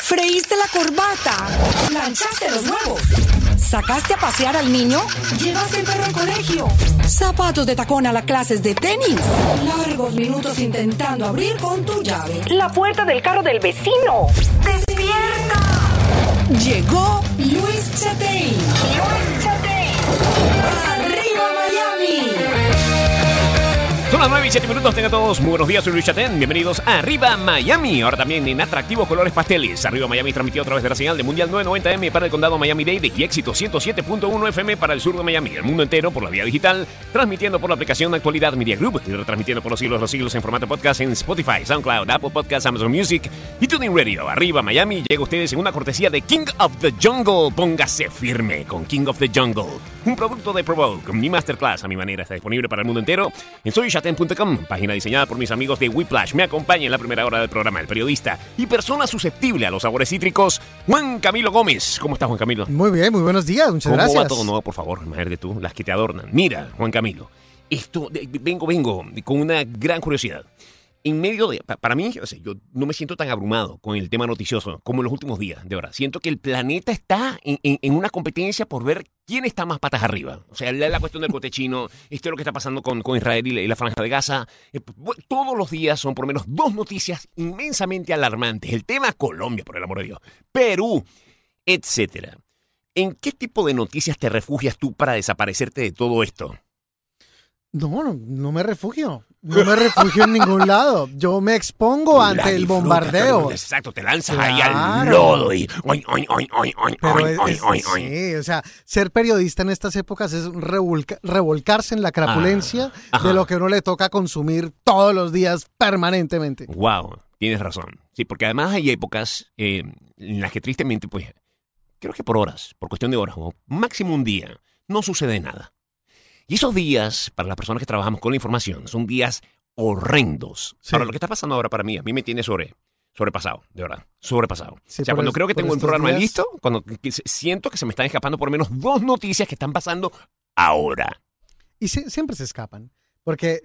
¿Freíste la corbata? ¿Planchaste los huevos? ¿Sacaste a pasear al niño? ¿Llevaste el perro al colegio? ¿Zapatos de tacón a las clases de tenis? Largos minutos intentando abrir con tu llave la puerta del carro del vecino. ¡Despierta! Llegó Luis Chatein. ¡Arriba Miami! Son las 9:07. Tengan todos muy buenos días, soy Luis Chatein. Bienvenidos a Arriba Miami. Ahora también en atractivos colores pasteles. Arriba Miami transmitido a través de la señal de Mundial 990M para el condado Miami-Dade y Éxito 107.1 FM para el sur de Miami. El mundo entero por la vía digital, transmitiendo por la aplicación Actualidad Media Group y retransmitiendo por los siglos en formato podcast en Spotify, SoundCloud, Apple Podcasts, Amazon Music y TuneIn Radio. Arriba Miami llega a ustedes en una cortesía de King of the Jungle. Póngase firme con King of the Jungle. Un producto de Provoke. Mi masterclass a mi manera está disponible para el mundo entero en soychatein.com, página diseñada por mis amigos de Whiplash. Me acompaña en la primera hora del programa el periodista y persona susceptible a los sabores cítricos, Juan Camilo Gómez. ¿Cómo estás, Juan Camilo? Muy bien, muy buenos días, muchas gracias. ¿Cómo va todo? No, por favor, imagínate tú, las que te adornan. Mira, Juan Camilo, vengo con una gran curiosidad. En medio de, para mí, o sea, yo no me siento tan abrumado con el tema noticioso como en los últimos días, de verdad. Siento que el planeta está en una competencia por ver quién está más patas arriba. O sea, la cuestión del cotechino, esto es lo que está pasando con Israel y la Franja de Gaza. Todos los días son por lo menos dos noticias inmensamente alarmantes. El tema Colombia, por el amor de Dios, Perú, etcétera. ¿En qué tipo de noticias te refugias tú para desaparecerte de todo esto? No me refugio. No me refugio en ningún lado. Yo me expongo ante el bombardeo. Exacto, te lanzas ahí al lodo y... Sí, o sea, ser periodista en estas épocas es revolcarse en la crapulencia de lo que uno le toca consumir todos los días permanentemente. Wow, tienes razón. Sí, porque además hay épocas en las que tristemente, pues, creo que por horas, por cuestión de horas, o máximo un día, no sucede nada. Y esos días, para las personas que trabajamos con la información, son días horrendos. Sí. Ahora, lo que está pasando ahora para mí, a mí me tiene sobrepasado, de verdad, sobrepasado. Sí, o sea, cuando creo que tengo un programa listo, cuando siento que se me están escapando por lo menos dos noticias que están pasando ahora. Y siempre se escapan, porque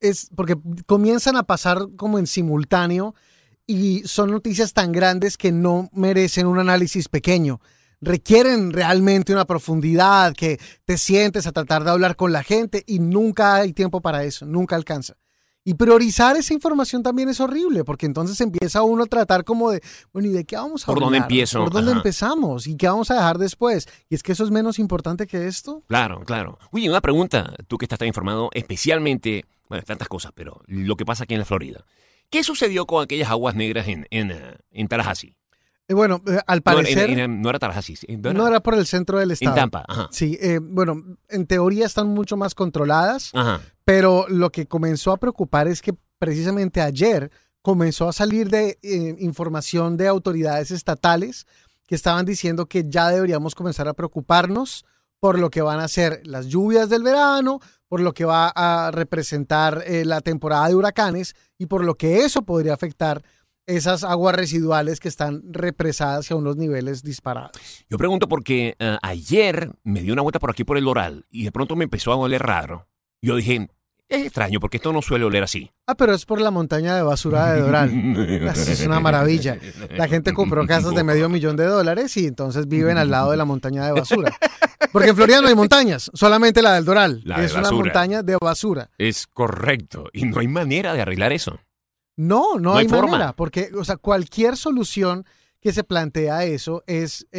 comienzan a pasar como en simultáneo y son noticias tan grandes que no merecen un análisis pequeño. Requieren realmente una profundidad, que te sientes a tratar de hablar con la gente y nunca hay tiempo para eso, nunca alcanza. Y priorizar esa información también es horrible, porque entonces empieza uno a tratar como de, bueno, ¿y de qué vamos a hablar? ¿Por dónde empiezo? ¿Por dónde empezamos? ¿Y qué vamos a dejar después? ¿Y es que eso es menos importante que esto? Claro. Oye, una pregunta, tú que estás tan informado, especialmente, bueno, tantas cosas, pero lo que pasa aquí en la Florida. ¿Qué sucedió con aquellas aguas negras en Tallahassee? Bueno, al parecer... No era Tallahassee. No era por el centro del estado. En Tampa, ajá. Sí, bueno, en teoría están mucho más controladas, pero lo que comenzó a preocupar es que precisamente ayer comenzó a salir de información de autoridades estatales que estaban diciendo que ya deberíamos comenzar a preocuparnos por lo que van a ser las lluvias del verano, por lo que va a representar la temporada de huracanes y por lo que eso podría afectar esas aguas residuales que están represadas a unos niveles disparados. Yo pregunto porque ayer me di una vuelta por aquí por el Doral y de pronto me empezó a oler raro. Yo dije, es extraño porque esto no suele oler así. Pero es por la montaña de basura de Doral. Es una maravilla. La gente compró casas de $500,000 y entonces viven al lado de la montaña de basura. Porque en Florida no hay montañas, solamente la del Doral. Es una montaña de basura. Es correcto. Y no hay manera de arreglar eso. No hay manera, porque o sea, cualquier solución que se plantea eso es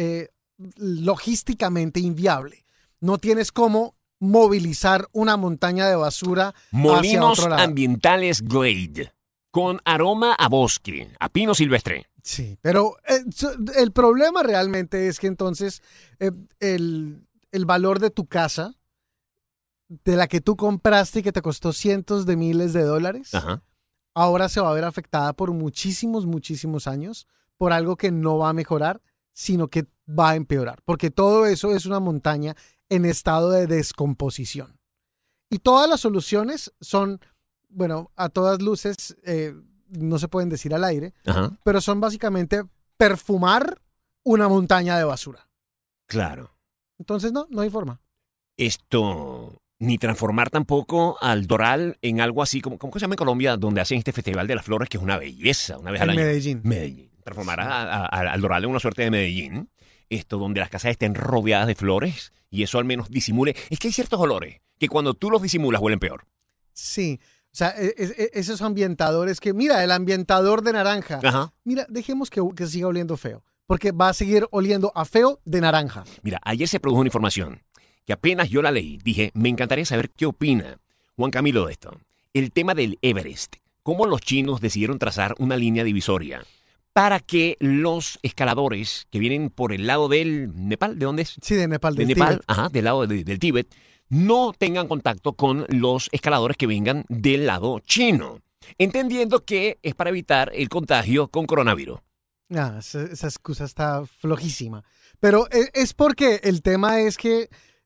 logísticamente inviable. No tienes cómo movilizar una montaña de basura hacia otro lado. Ambientales Glade, con aroma a bosque, a pino silvestre. Sí, pero el problema realmente es que entonces el valor de tu casa, de la que tú compraste y que te costó cientos de miles de dólares, ahora se va a ver afectada por muchísimos años por algo que no va a mejorar, sino que va a empeorar. Porque todo eso es una montaña en estado de descomposición. Y todas las soluciones son, bueno, a todas luces, no se pueden decir al aire, pero son básicamente perfumar una montaña de basura. Claro. Entonces no hay forma. Ni transformar tampoco al Doral en algo así como, ¿cómo se llama en Colombia? Donde hacen este Festival de las Flores, que es una belleza, una vez al año. Medellín. transformar al Doral en una suerte de Medellín, donde las casas estén rodeadas de flores y eso al menos disimule. Es que hay ciertos olores que cuando tú los disimulas huelen peor. Sí, o sea, esos ambientadores que, mira, el ambientador de naranja. Ajá. Mira, dejemos que siga oliendo feo, porque va a seguir oliendo a feo de naranja. Mira, ayer se produjo una información que apenas yo la leí, dije, me encantaría saber qué opina Juan Camilo de esto. El tema del Everest. Cómo los chinos decidieron trazar una línea divisoria para que los escaladores que vienen por el lado del Nepal, ¿de dónde es? Sí, de Nepal, del Tíbet. Ajá, del lado del Tíbet, no tengan contacto con los escaladores que vengan del lado chino, entendiendo que es para evitar el contagio con coronavirus. Esa excusa está flojísima. Pero es porque el tema es que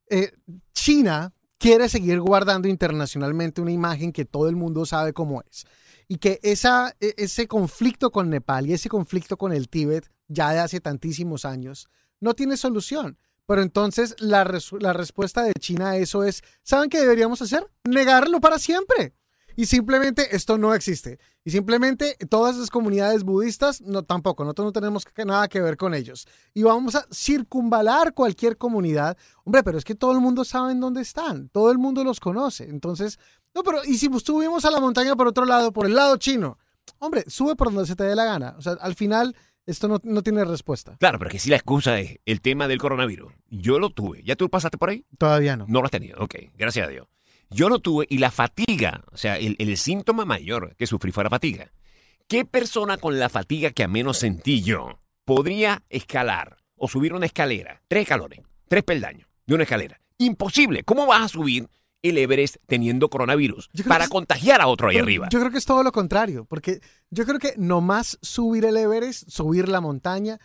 China quiere seguir guardando internacionalmente una imagen que todo el mundo sabe cómo es. Y que ese conflicto con Nepal y ese conflicto con el Tíbet, ya de hace tantísimos años, no tiene solución. Pero entonces la respuesta de China a eso es, ¿saben qué deberíamos hacer? Negarlo para siempre. Y simplemente esto no existe. Y simplemente todas esas comunidades budistas, tampoco, nosotros no tenemos nada que ver con ellos. Y vamos a circunvalar cualquier comunidad. Hombre, pero es que todo el mundo sabe en dónde están. Todo el mundo los conoce. Entonces, no, pero ¿y si subimos a la montaña por otro lado, por el lado chino? Hombre, sube por donde se te dé la gana. O sea, al final, esto no tiene respuesta. Claro, pero que si la excusa es el tema del coronavirus. Yo lo tuve. ¿Ya tú pasaste por ahí? Todavía no. No lo has tenido. Ok, gracias a Dios. Yo lo tuve y la fatiga, o sea, el síntoma mayor que sufrí fue la fatiga. ¿Qué persona con la fatiga que a menos sentí yo podría escalar o subir una escalera? 3 escalones, 3 peldaños de una escalera. Imposible. ¿Cómo vas a subir el Everest teniendo coronavirus para contagiar a otro ahí arriba? Yo creo que es todo lo contrario, porque yo creo que nomás subir el Everest, subir la montaña,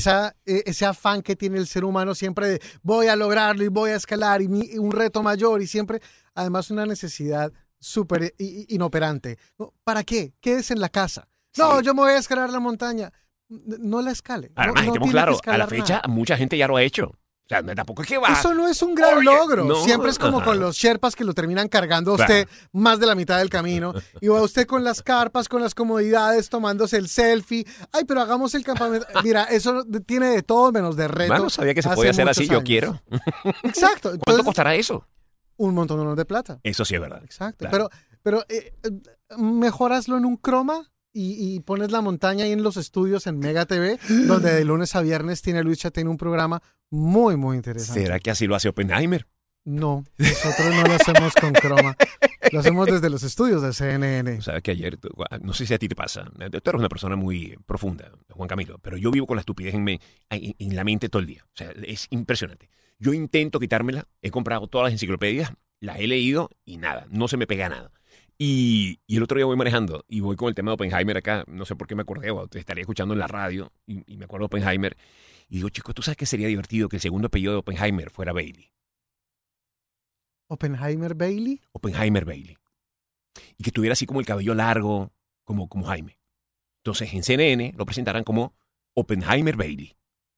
ese afán que tiene el ser humano siempre de voy a lograrlo y voy a escalar y un reto mayor y siempre, además una necesidad súper inoperante. ¿Para qué? Quédese en la casa. No, yo me voy a escalar la montaña. No la escale. Además, estemos claros, a la fecha mucha gente ya lo ha hecho. O sea, tampoco es que va. Eso no es un gran logro. No, siempre es como con los sherpas que lo terminan cargando a usted más de la mitad del camino. Y va usted con las carpas, con las comodidades, tomándose el selfie. Ay, pero hagamos el campamento. Mira, eso tiene de todo menos de reto. Bueno, sabía que se podía hacer así, yo quiero. Exacto. ¿Cuánto Entonces, costará eso? Un montón de plata. Eso sí es verdad. Exacto. Claro. Pero mejoraslo en un croma y pones la montaña ahí en los estudios en Mega TV, donde de lunes a viernes tiene Luis Chatein un programa muy, muy interesante. ¿Será que así lo hace Oppenheimer? No, nosotros no lo hacemos con croma. Lo hacemos desde los estudios de CNN. Sabes que ayer, no sé si a ti te pasa, tú eres una persona muy profunda, Juan Camilo, pero yo vivo con la estupidez en la mente todo el día. O sea, es impresionante. Yo intento quitármela, he comprado todas las enciclopedias, las he leído y nada, no se me pega nada. Y el otro día voy manejando y voy con el tema de Oppenheimer acá, no sé por qué me acordé, o te estaría escuchando en la radio y me acuerdo de Oppenheimer y digo, chico, ¿tú sabes que sería divertido que el segundo apellido de Oppenheimer fuera Bailey? ¿Oppenheimer Bailey? Oppenheimer Bailey. Y que tuviera así como el cabello largo, como Jaime. Entonces en CNN lo presentarán como Oppenheimer Bailey.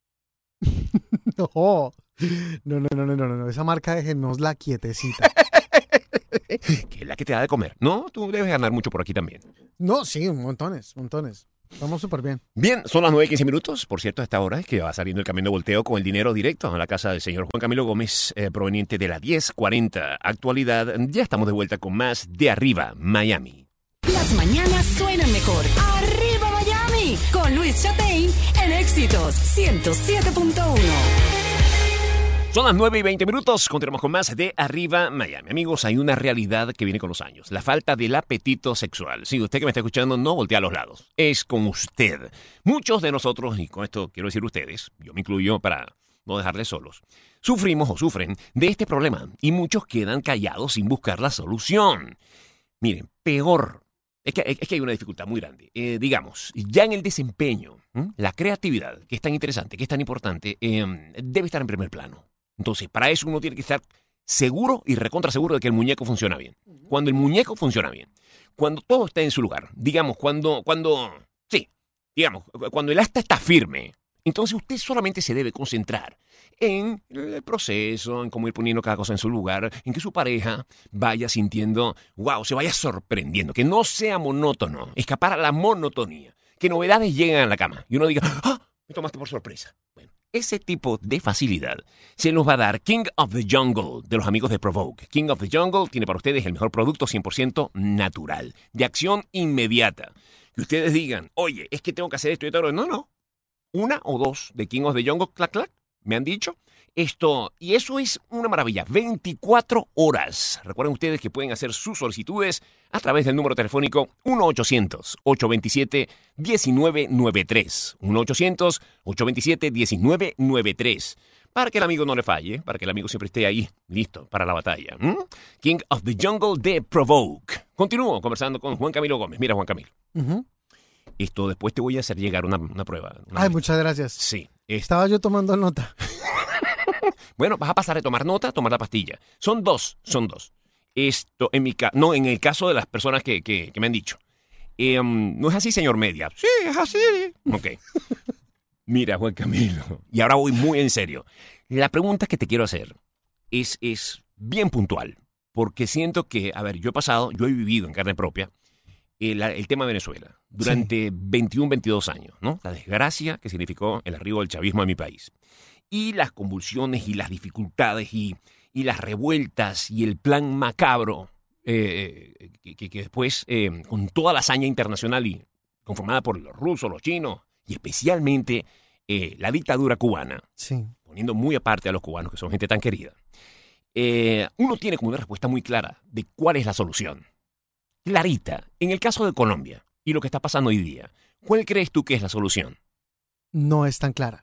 No. Esa marca déjenosla quietecita. Que es la que te da de comer. No, tú debes ganar mucho por aquí también. No, sí, montones. Estamos súper bien. Bien, son las 9:15 minutos. Por cierto, a esta hora es que va saliendo el camión de volteo con el dinero directo a la casa del señor Juan Camilo Gómez, proveniente de la 1040 Actualidad. Ya estamos de vuelta con más de Arriba Miami. Las mañanas suenan mejor. ¡Arriba Miami! Con Luis Chatein en Éxitos 107.1. Son las 9:20 minutos. Continuamos con más de Arriba Miami. Amigos, hay una realidad que viene con los años. La falta del apetito sexual. Sí, usted que me está escuchando no voltea a los lados. Es con usted. Muchos de nosotros, y con esto quiero decir ustedes, yo me incluyo para no dejarles solos, sufrimos o sufren de este problema. Y muchos quedan callados sin buscar la solución. Miren, peor. Es que hay una dificultad muy grande. Digamos, ya en el desempeño, la creatividad, que es tan interesante, que es tan importante, debe estar en primer plano. Entonces, para eso uno tiene que estar seguro y recontra seguro de que el muñeco funciona bien. Cuando el muñeco funciona bien, cuando todo está en su lugar, digamos, cuando el asta está firme, entonces usted solamente se debe concentrar en el proceso, en cómo ir poniendo cada cosa en su lugar, en que su pareja vaya sintiendo, wow, se vaya sorprendiendo, que no sea monótono, escapar a la monotonía. que novedades lleguen a la cama y uno diga, ¡ah! Me tomaste por sorpresa. Bueno, ese tipo de facilidad se nos va a dar King of the Jungle de los amigos de Provoke. King of the Jungle tiene para ustedes el mejor producto 100% natural, de acción inmediata. Que ustedes digan, oye, es que tengo que hacer esto y todo. No. Una o dos de King of the Jungle, clac, clac, me han dicho. Y eso es una maravilla. 24 horas. Recuerden ustedes que pueden hacer sus solicitudes a través del número telefónico 1-800-827-1993. 1-800-827-1993. Para que el amigo no le falle, para que el amigo siempre esté ahí, listo para la batalla. King of the Jungle de Provoke. Continúo conversando con Juan Camilo Gómez. Mira, Juan Camilo. Esto después te voy a hacer llegar una prueba. Muchas gracias. Sí. Estaba yo tomando nota. Bueno, vas a pasar de tomar nota a tomar la pastilla. Son dos. Esto, en el caso de las personas que me han dicho. No es así, señor Media. Sí, es así. Ok. Mira, Juan Camilo, y ahora voy muy en serio. La pregunta que te quiero hacer es bien puntual, porque siento que, yo he vivido en carne propia el tema de Venezuela durante 21, 22 años, ¿no? La desgracia que significó el arribo del chavismo a mi país. Y las convulsiones y las dificultades y las revueltas y el plan macabro que después, con toda la hazaña internacional y conformada por los rusos, los chinos y especialmente la dictadura cubana, poniendo muy aparte a los cubanos que son gente tan querida, uno tiene como una respuesta muy clara de cuál es la solución. Clarita, en el caso de Colombia y lo que está pasando hoy día, ¿cuál crees tú que es la solución? No es tan clara.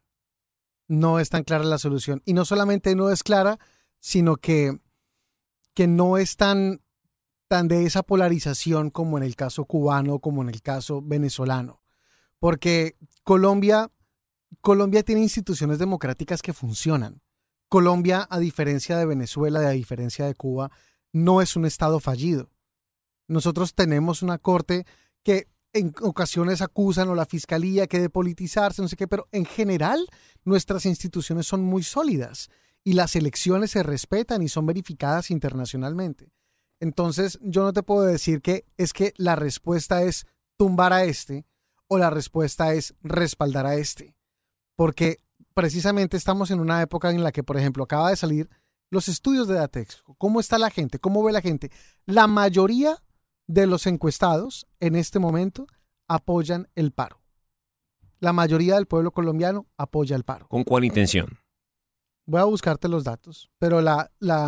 No es tan clara la solución. Y no solamente no es clara, sino que no es tan de esa polarización como en el caso cubano, como en el caso venezolano. Porque Colombia tiene instituciones democráticas que funcionan. Colombia, a diferencia de Venezuela, a diferencia de Cuba, no es un estado fallido. Nosotros tenemos una corte que en ocasiones acusan o la fiscalía que de politizarse, no sé qué, pero en general nuestras instituciones son muy sólidas y las elecciones se respetan y son verificadas internacionalmente. Entonces, yo no te puedo decir que es que la respuesta es tumbar a este o la respuesta es respaldar a este, porque precisamente estamos en una época en la que, por ejemplo, acaba de salir los estudios de Datex. ¿Cómo está la gente? ¿Cómo ve la gente? La mayoría de los encuestados en este momento apoyan el paro. La mayoría del pueblo colombiano apoya el paro. ¿Con cuál intención? Voy a buscarte los datos, pero la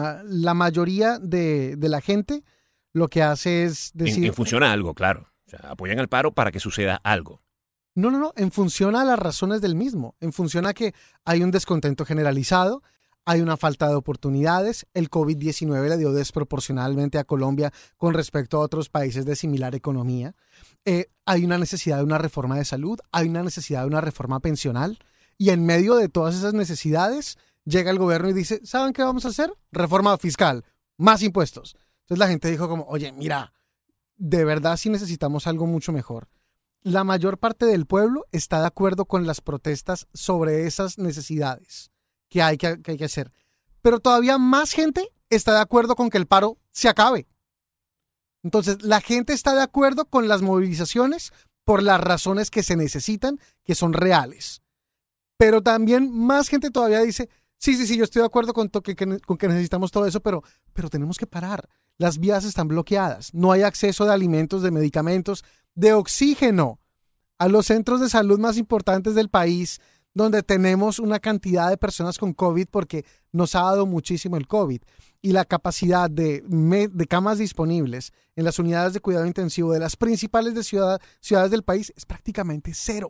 mayoría de la gente lo que hace es decir... En función a algo, claro. O sea, apoyan el paro para que suceda algo. No, en función a las razones del mismo, en función a que hay un descontento generalizado, hay una falta de oportunidades, el COVID-19 le dio desproporcionalmente a Colombia con respecto a otros países de similar economía, hay una necesidad de una reforma de salud, hay una necesidad de una reforma pensional, y en medio de todas esas necesidades llega el gobierno y dice, ¿saben qué vamos a hacer? Reforma fiscal, más impuestos. Entonces la gente dijo como, oye, mira, de verdad sí necesitamos algo mucho mejor. La mayor parte del pueblo está de acuerdo con las protestas sobre esas necesidades que hay que hacer. Pero todavía más gente está de acuerdo con que el paro se acabe. Entonces, la gente está de acuerdo con las movilizaciones por las razones que se necesitan, que son reales. Pero también más gente todavía dice, sí, yo estoy de acuerdo con que necesitamos todo eso, pero tenemos que parar. Las vías están bloqueadas. No hay acceso de alimentos, de medicamentos, de oxígeno a los centros de salud más importantes del país, donde tenemos una cantidad de personas con COVID porque nos ha dado muchísimo el COVID. Y la capacidad de camas disponibles en las unidades de cuidado intensivo de las principales ciudades del país es prácticamente cero.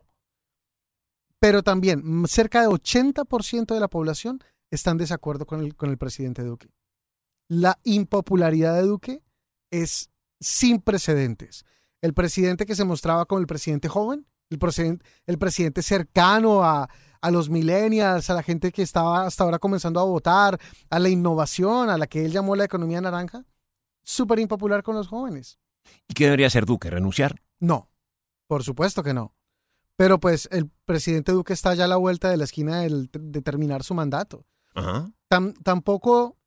Pero también cerca de 80% de la población está en desacuerdo con el presidente Duque. La impopularidad de Duque es sin precedentes. El presidente que se mostraba como el presidente joven, el presidente cercano a los millennials, a la gente que estaba hasta ahora comenzando a votar, a la innovación, a la que él llamó la economía naranja, súper impopular con los jóvenes. ¿Y qué debería hacer Duque? ¿Renunciar? No, por supuesto que no. Pero pues el presidente Duque está ya a la vuelta de la esquina de terminar su mandato. Ajá. Tampoco,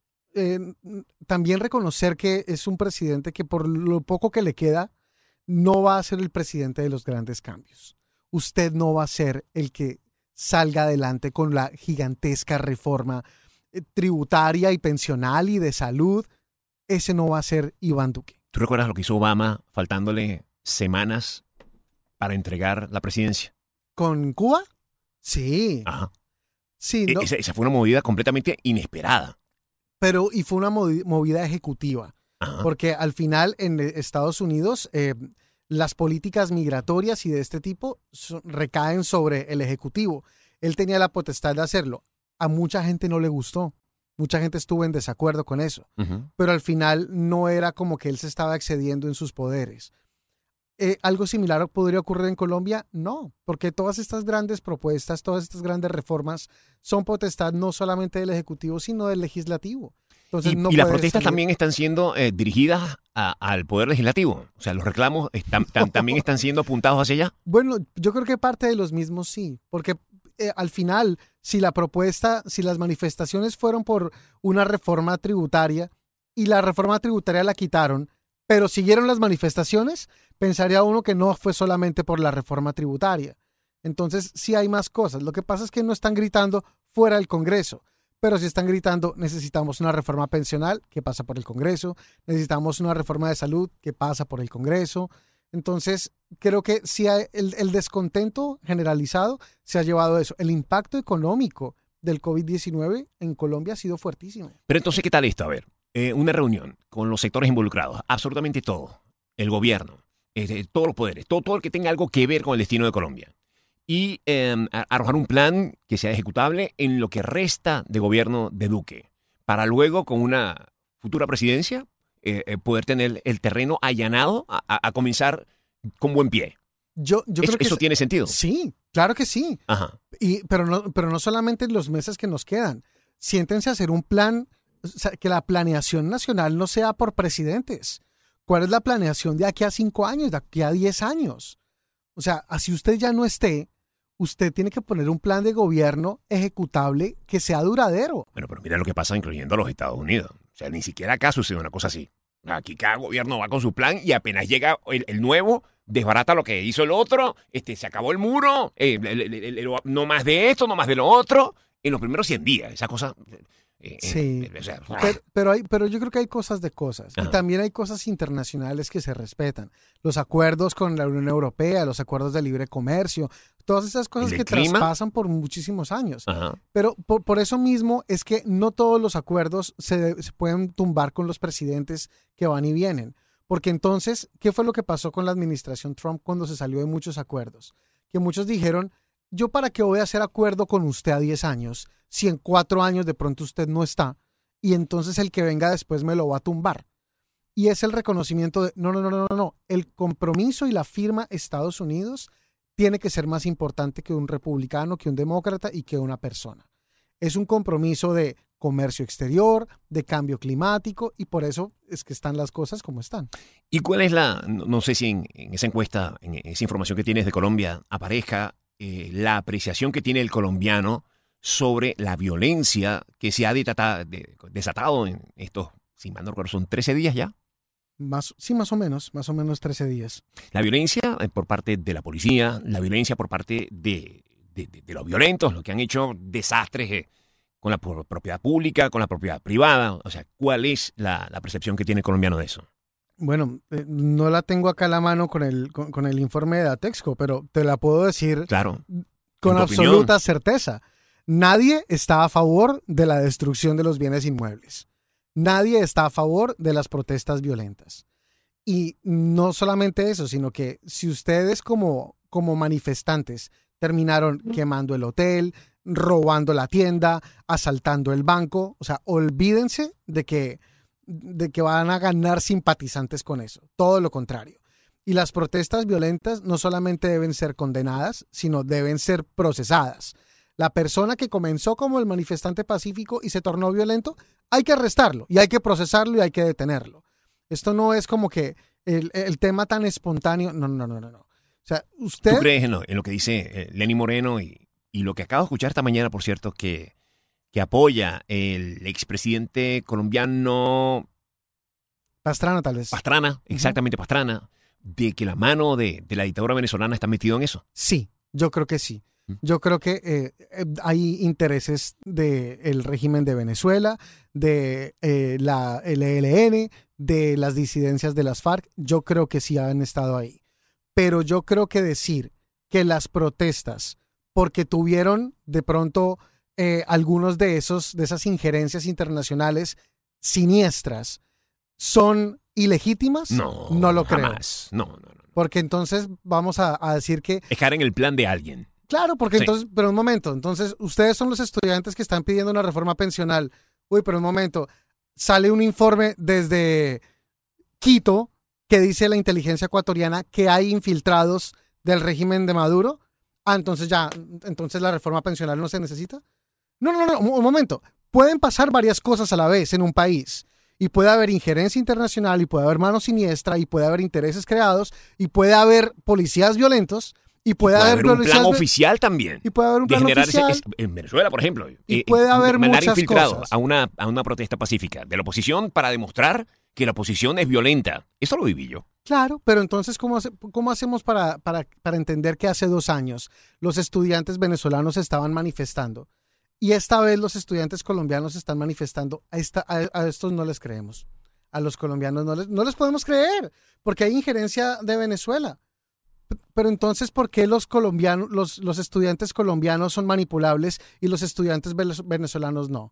también reconocer que es un presidente que por lo poco que le queda, no va a ser el presidente de los grandes cambios. usted no va a ser el que salga adelante con la gigantesca reforma tributaria y pensional y de salud. Ese no va a ser Iván Duque. ¿Tú recuerdas lo que hizo Obama faltándole semanas para entregar la presidencia? ¿Con Cuba? Sí. Ajá. Sí, no, Esa fue una movida completamente inesperada. pero y fue una movida ejecutiva. Ajá. Porque al final en Estados Unidos las políticas migratorias y de este tipo recaen sobre el Ejecutivo. Él tenía la potestad de hacerlo. A mucha gente no le gustó. Mucha gente estuvo en desacuerdo con eso. Uh-huh. Pero al final no era como que él se estaba excediendo en sus poderes. ¿Algo similar podría ocurrir en Colombia? No, porque todas estas grandes propuestas, todas estas grandes reformas son potestad no solamente del Ejecutivo, sino del Legislativo. Entonces, no y las puede protestas salir. también están siendo dirigidas al Poder Legislativo. O sea, los reclamos también están siendo apuntados hacia allá. Bueno, yo creo que parte de los mismos sí, porque al final, si las manifestaciones fueron por una reforma tributaria y la reforma tributaria la quitaron, pero siguieron las manifestaciones, pensaría uno que no fue solamente por la reforma tributaria. Entonces, sí hay más cosas. Lo que pasa es que no están gritando fuera del Congreso, pero sí están gritando necesitamos una reforma pensional que pasa por el Congreso, necesitamos una reforma de salud que pasa por el Congreso. Entonces, creo que sí el descontento generalizado se ha llevado a eso. El impacto económico del COVID-19 en Colombia ha sido fuertísimo. Pero entonces, ¿qué tal esto? A ver, una reunión con los sectores involucrados, absolutamente todo, el gobierno, todos los poderes, todo el que tenga algo que ver con el destino de Colombia. Y arrojar un plan que sea ejecutable en lo que resta de gobierno de Duque, para luego, con una futura presidencia, poder tener el terreno allanado a comenzar con buen pie. Yo creo que ¿Eso tiene sentido? Sí, claro que sí. Ajá. Pero no solamente en los meses que nos quedan. Siéntense a hacer un plan, o sea, que la planeación nacional no sea por presidentes. ¿Cuál es la planeación de aquí a 5 años, de aquí a 10 años? O sea, así usted ya no esté, usted tiene que poner un plan de gobierno ejecutable que sea duradero. Bueno, pero mira lo que pasa incluyendo a los Estados Unidos. O sea, ni siquiera acá sucede una cosa así. Aquí cada gobierno va con su plan y apenas llega el nuevo, desbarata lo que hizo el otro, se acabó el muro, no más de esto, no más de lo otro, en los primeros 100 días. Esa cosa... Sí, o sea, pero yo creo que hay cosas de cosas. Ajá. Y también hay cosas internacionales que se respetan. Los acuerdos con la Unión Europea, los acuerdos de libre comercio, todas esas cosas ¿El que clima? traspasan por muchísimos años. Ajá. Pero por eso mismo es que no todos los acuerdos se pueden tumbar con los presidentes que van y vienen. Porque entonces, ¿qué fue lo que pasó con la administración Trump cuando se salió de muchos acuerdos? Que muchos dijeron, ¿yo para qué voy a hacer acuerdo con usted a 10 años si en 4 años de pronto usted no está? Y entonces el que venga después me lo va a tumbar. Y es el reconocimiento de, no. El compromiso y la firma Estados Unidos tiene que ser más importante que un republicano, que un demócrata y que una persona. Es un compromiso de comercio exterior, de cambio climático, y por eso es que están las cosas como están. ¿Y cuál es no sé si en esa encuesta, en esa información que tienes de Colombia, aparezca la apreciación que tiene el colombiano sobre la violencia que se ha desatado en estos, si mal no recuerdo, son 13 días ya? Más o menos 13 días. La violencia por parte de la policía, la violencia por parte de los violentos, los que han hecho desastres con la propiedad pública, con la propiedad privada. O sea, ¿cuál es la percepción que tiene el colombiano de eso? Bueno, no la tengo acá a la mano con el informe de Datexco, pero te la puedo decir Claro. con tu absoluta opinión. certeza. Nadie está a favor de la destrucción de los bienes inmuebles. Nadie está a favor de las protestas violentas. Y no solamente eso, sino que si ustedes como manifestantes terminaron quemando el hotel, robando la tienda, asaltando el banco, o sea, olvídense de que van a ganar simpatizantes con eso. Todo lo contrario. Y las protestas violentas no solamente deben ser condenadas, sino deben ser procesadas. La persona que comenzó como el manifestante pacífico y se tornó violento, hay que arrestarlo y hay que procesarlo y hay que detenerlo. Esto no es como que el tema tan espontáneo. No. O sea, usted... ¿Tú crees en lo que dice Lenny Moreno y lo que acabo de escuchar esta mañana, por cierto, que apoya el expresidente colombiano Pastrana, tal vez. Pastrana, exactamente Pastrana, de que la mano de la dictadura venezolana está metido en eso? Sí, Yo creo que sí. Yo creo que hay intereses del régimen de Venezuela, de el ELN, de las disidencias de las FARC. Yo creo que sí han estado ahí. Pero yo creo que decir que las protestas, porque tuvieron de pronto algunos de esas injerencias internacionales siniestras, son ilegítimas, no lo creo. Jamás. No. Porque entonces vamos a decir que... Es caer en el plan de alguien. Claro, porque Sí. entonces, pero un momento, entonces ustedes son los estudiantes que están pidiendo una reforma pensional. Uy, pero un momento, sale un informe desde Quito que dice la inteligencia ecuatoriana que hay infiltrados del régimen de Maduro. Entonces la reforma pensional no se necesita. No, un momento. Pueden pasar varias cosas a la vez en un país. Y puede haber injerencia internacional, y puede haber mano siniestra, y puede haber intereses creados, y puede haber policías violentos, y puede haber un plan oficial también. Y puede haber un de plan generar oficial. En Venezuela, por ejemplo. Y puede haber mandar muchas infiltrados cosas. a una protesta pacífica de la oposición para demostrar que la oposición es violenta. Eso lo viví yo. Claro, pero entonces, ¿cómo hacemos para entender que hace 2 años los estudiantes venezolanos estaban manifestando? Y esta vez los estudiantes colombianos están manifestando. A estos no les creemos. A los colombianos no les podemos creer, porque hay injerencia de Venezuela. Pero entonces, ¿por qué los estudiantes colombianos son manipulables y los estudiantes venezolanos no?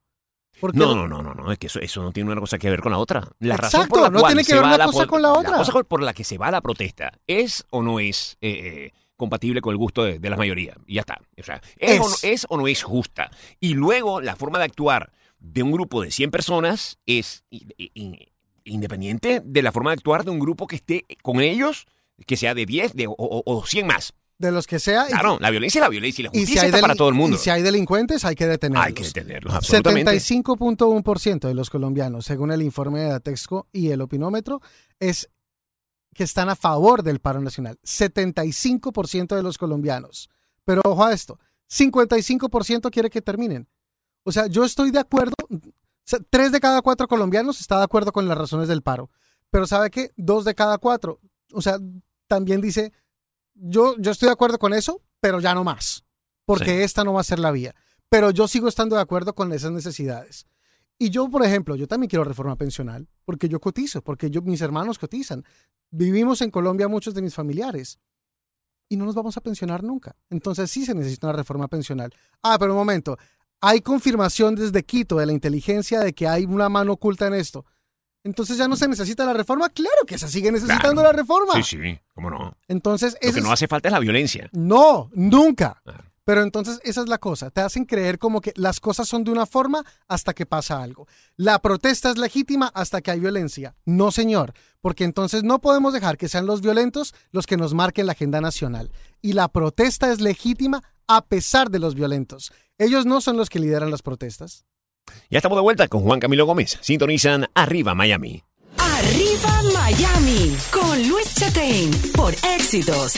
No, es que eso no tiene una cosa que ver con la otra. La razón Exacto, por la no cual tiene que se ver va una a la cosa con la otra. La cosa por la que se va a la protesta es o no es compatible con el gusto de la mayoría. Y ya está. O sea, es o no es justa. Y luego la forma de actuar de un grupo de 100 personas es independiente de la forma de actuar de un grupo que esté con ellos, que sea de 10 o 100 más. De los que sea. Claro, la violencia es la violencia y la Y justicia si hay está para todo el mundo. Y si hay delincuentes, hay que detenerlos. Hay que detenerlos, absolutamente. 75.1% de los colombianos, según el informe de Datexco y el opinómetro, es que están a favor del paro nacional. 75% de los colombianos. Pero ojo a esto, 55% quiere que terminen. O sea, yo estoy de acuerdo. 3 de cada 4 colombianos está de acuerdo con las razones del paro. Pero ¿sabe qué? 2 de cada 4. O sea, también dice... Yo estoy de acuerdo con eso, pero ya no más, porque esta no va a ser la vía. Pero yo sigo estando de acuerdo con esas necesidades. Y yo, por ejemplo, yo también quiero reforma pensional, porque yo cotizo, porque mis hermanos cotizan. Vivimos en Colombia muchos de mis familiares y no nos vamos a pensionar nunca. Entonces sí se necesita una reforma pensional. Pero un momento, hay confirmación desde Quito de la inteligencia de que hay una mano oculta en esto. Entonces ya no se necesita la reforma. Claro que se sigue necesitando la reforma. Sí, cómo no. Entonces, Lo que no hace falta es la violencia. No, nunca. Claro. Pero entonces esa es la cosa. Te hacen creer como que las cosas son de una forma hasta que pasa algo. La protesta es legítima hasta que hay violencia. No, señor. Porque entonces no podemos dejar que sean los violentos los que nos marquen la agenda nacional. Y la protesta es legítima a pesar de los violentos. Ellos no son los que lideran las protestas. Ya estamos de vuelta con Juan Camilo Gómez. Sintonizan Arriba Miami. Arriba Miami con Luis Chatén por Éxitos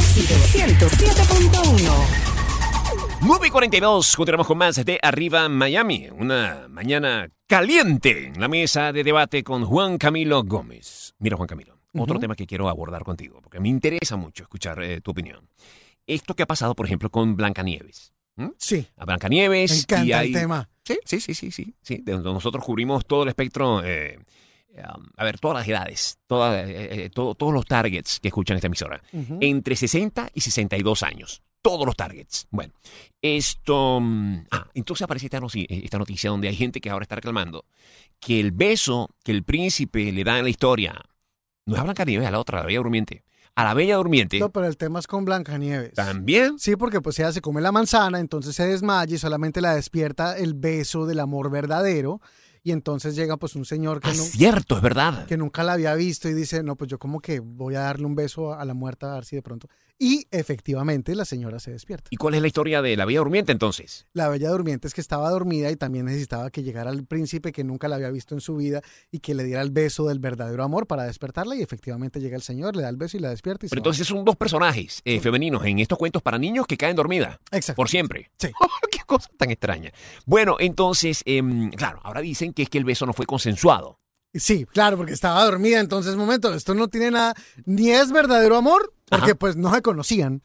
107.1. 9:42, continuamos con más de Arriba Miami. Una mañana caliente en la mesa de debate con Juan Camilo Gómez. Mira, Juan Camilo, otro tema que quiero abordar contigo, porque me interesa mucho escuchar tu opinión. Esto que ha pasado, por ejemplo, con Blancanieves. Sí. A Blancanieves. Me encanta y hay... el tema. Sí. Nosotros cubrimos todo el espectro, todas las edades, todos los targets que escuchan esta emisora. Entre 60 y 62 años. Todos los targets. Bueno, entonces aparece esta noticia donde hay gente que ahora está reclamando que el beso que el príncipe le da en la historia no es a Blancanieves, a la otra, a la Bella Durmiente. A la Bella Durmiente. No, pero el tema es con Blancanieves. ¿También? Sí, porque pues ella se come la manzana, entonces se desmaya y solamente la despierta el beso del amor verdadero. Y entonces llega pues un señor que, cierto, es verdad. Que nunca la había visto y dice, no, pues yo como que voy a darle un beso a la muerta a ver si de pronto. Y efectivamente la señora se despierta. ¿Y cuál es la historia de la Bella Durmiente entonces? La Bella Durmiente es que estaba dormida y también necesitaba que llegara el príncipe que nunca la había visto en su vida y que le diera el beso del verdadero amor para despertarla, y efectivamente llega el señor, le da el beso y la despierta. Pero entonces son dos personajes femeninos en estos cuentos para niños que caen dormida. Exacto. Por siempre. Sí. Qué cosa tan extraña. Bueno, entonces, claro, ahora dicen que es que el beso no fue consensuado. Sí, claro, porque estaba dormida. Entonces, momento, esto no tiene nada, ni es verdadero amor, porque pues no se conocían,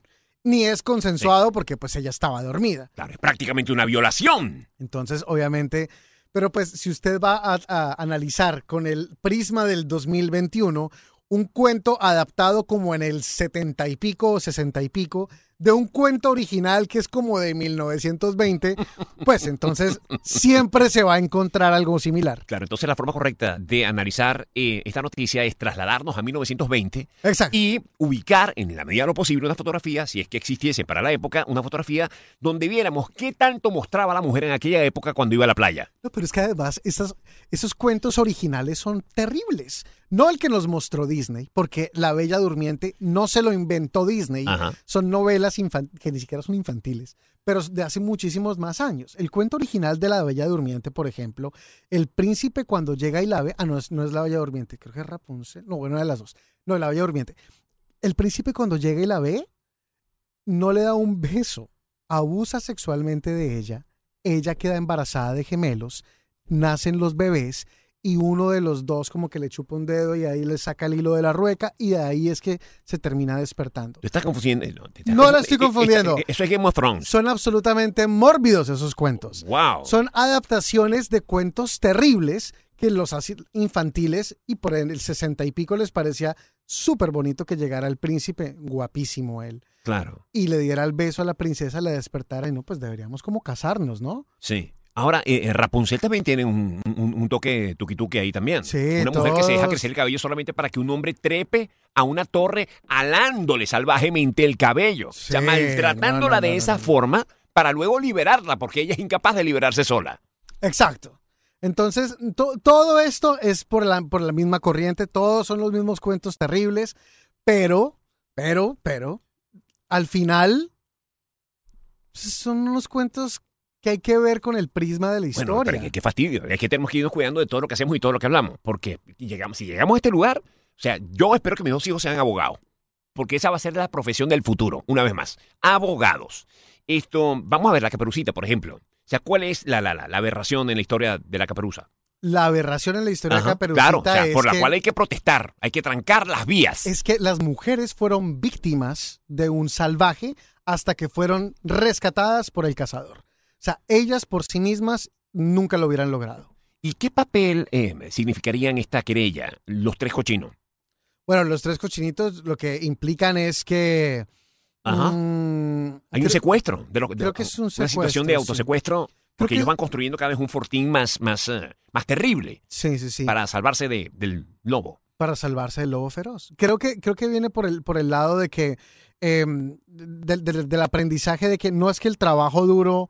ni es consensuado porque pues ella estaba dormida. Claro, es prácticamente una violación. Entonces, obviamente, pero pues si usted va a analizar con el prisma del 2021, un cuento adaptado como en el 70 y pico o 60 y pico, de un cuento original que es como de 1920, pues entonces siempre se va a encontrar algo similar. Claro, entonces la forma correcta de analizar esta noticia es trasladarnos a 1920 Exacto. y ubicar en la medida de lo posible una fotografía, si es que existiese para la época, una fotografía donde viéramos qué tanto mostraba la mujer en aquella época cuando iba a la playa. No, pero es que además esos cuentos originales son terribles. No el que nos mostró Disney, porque La Bella Durmiente no se lo inventó Disney. Ajá. Son novelas que ni siquiera son infantiles, pero de hace muchísimos más años. El cuento original de La Bella Durmiente, por ejemplo, el príncipe cuando llega y la ve, no es La Bella Durmiente, creo que es Rapunzel, no, bueno, una de las dos, no, La Bella Durmiente. El príncipe cuando llega y la ve, no le da un beso, abusa sexualmente de ella queda embarazada de gemelos, nacen los bebés y uno de los dos como que le chupa un dedo y ahí le saca el hilo de la rueca y de ahí es que se termina despertando. ¿Te estás confundiendo? No la estoy confundiendo. Eso es Game of Thrones. Son absolutamente mórbidos esos cuentos. Wow. Son adaptaciones de cuentos terribles que los hacen infantiles y por el 60 y pico les parecía súper bonito que llegara el príncipe, guapísimo él. Claro. Y le diera el beso a la princesa, le despertara y no, pues deberíamos como casarnos, ¿no? Sí. Ahora, Rapunzel también tiene un toque tuki-tuki ahí también. Sí, una mujer que se deja todos. crecer el cabello solamente para que un hombre trepe a una torre alándole salvajemente el cabello. Sí, O sea, maltratándola de esa forma para luego liberarla, porque ella es incapaz de liberarse sola. Exacto. Entonces, todo esto es por la misma corriente, todos son los mismos cuentos terribles, pero, al final, son unos cuentos que hay que ver con el prisma de la historia. Bueno, pero qué fastidio. Es que tenemos que irnos cuidando de todo lo que hacemos y todo lo que hablamos. Porque si llegamos a este lugar, o sea, yo espero que mis dos hijos sean abogados. Porque esa va a ser la profesión del futuro, una vez más. Abogados. Vamos a ver la Caperucita, por ejemplo. O sea, ¿cuál es la aberración en la historia de la Caperuza? La aberración en la historia de Caperucita claro, o sea, es por la que, cual hay que protestar, hay que trancar las vías. es que las mujeres fueron víctimas de un salvaje hasta que fueron rescatadas por el cazador. O sea, ellas por sí mismas nunca lo hubieran logrado. ¿Y qué papel significaría en esta querella los tres cochinos? Bueno, los tres cochinitos lo que implican es que... Ajá. Hay un secuestro. Creo que es un Una situación secuestro, de autosecuestro, porque que- ellos van construyendo cada vez un fortín más terrible Sí. para salvarse del lobo. Para salvarse del lobo feroz. Creo que viene por el lado de que del aprendizaje de que no es que el trabajo duro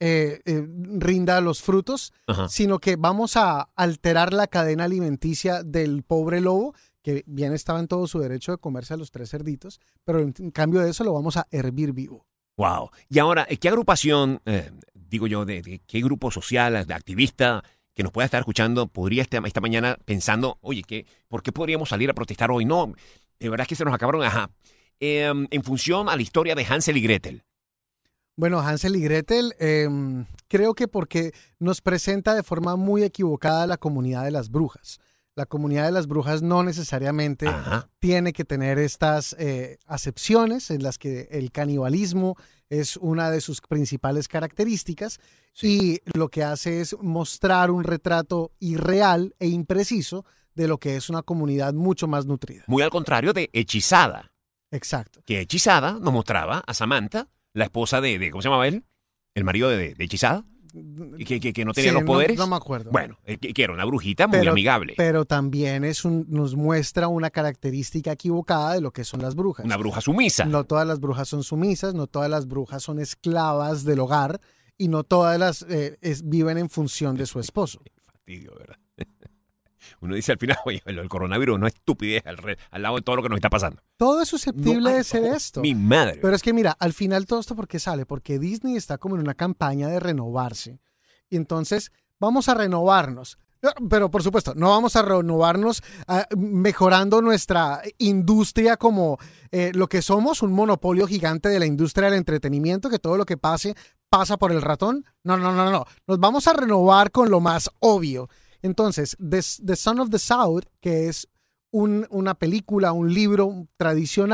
rinda los frutos, Ajá. sino que vamos a alterar la cadena alimenticia del pobre lobo, que bien estaba en todo su derecho de comerse a los tres cerditos, pero en cambio de eso lo vamos a hervir vivo. Wow. Y ahora, ¿qué agrupación, digo yo, de qué grupo social, de activista que nos pueda estar escuchando podría esta mañana pensando, oye, ¿por qué podríamos salir a protestar hoy? No, de verdad es que se nos acabaron, en función a la historia de Hansel y Gretel. Bueno, Hansel y Gretel, creo que porque nos presenta de forma muy equivocada la comunidad de las brujas. La comunidad de las brujas no necesariamente Ajá. tiene que tener estas acepciones en las que el canibalismo es una de sus principales características y lo que hace es mostrar un retrato irreal e impreciso de lo que es una comunidad mucho más nutrida. Muy al contrario de Hechizada, Exacto. que Hechizada nos mostraba a Samantha, la esposa de ¿cómo se llamaba él? El marido de Hechizada, que no tenía Sí, los poderes. No me acuerdo. Bueno, que era una brujita muy amigable. Pero también nos muestra una característica equivocada de lo que son las brujas. Una bruja sumisa. No todas las brujas son sumisas, no todas las brujas son esclavas del hogar y no todas las viven en función de su esposo. Fastidio, ¿verdad? Uno dice al final, oye, el coronavirus no es estupidez al lado de todo lo que nos está pasando. Todo es susceptible de ser esto. Mi madre. Pero es que mira, al final todo esto ¿por qué sale? Porque Disney está como en una campaña de renovarse. Y entonces vamos a renovarnos. Pero por supuesto, no vamos a renovarnos mejorando nuestra industria como lo que somos, un monopolio gigante de la industria del entretenimiento, que todo lo que pase pasa por el ratón. No. Nos vamos a renovar con lo más obvio. Entonces, The Son of the South, que es una película, un libro tradicional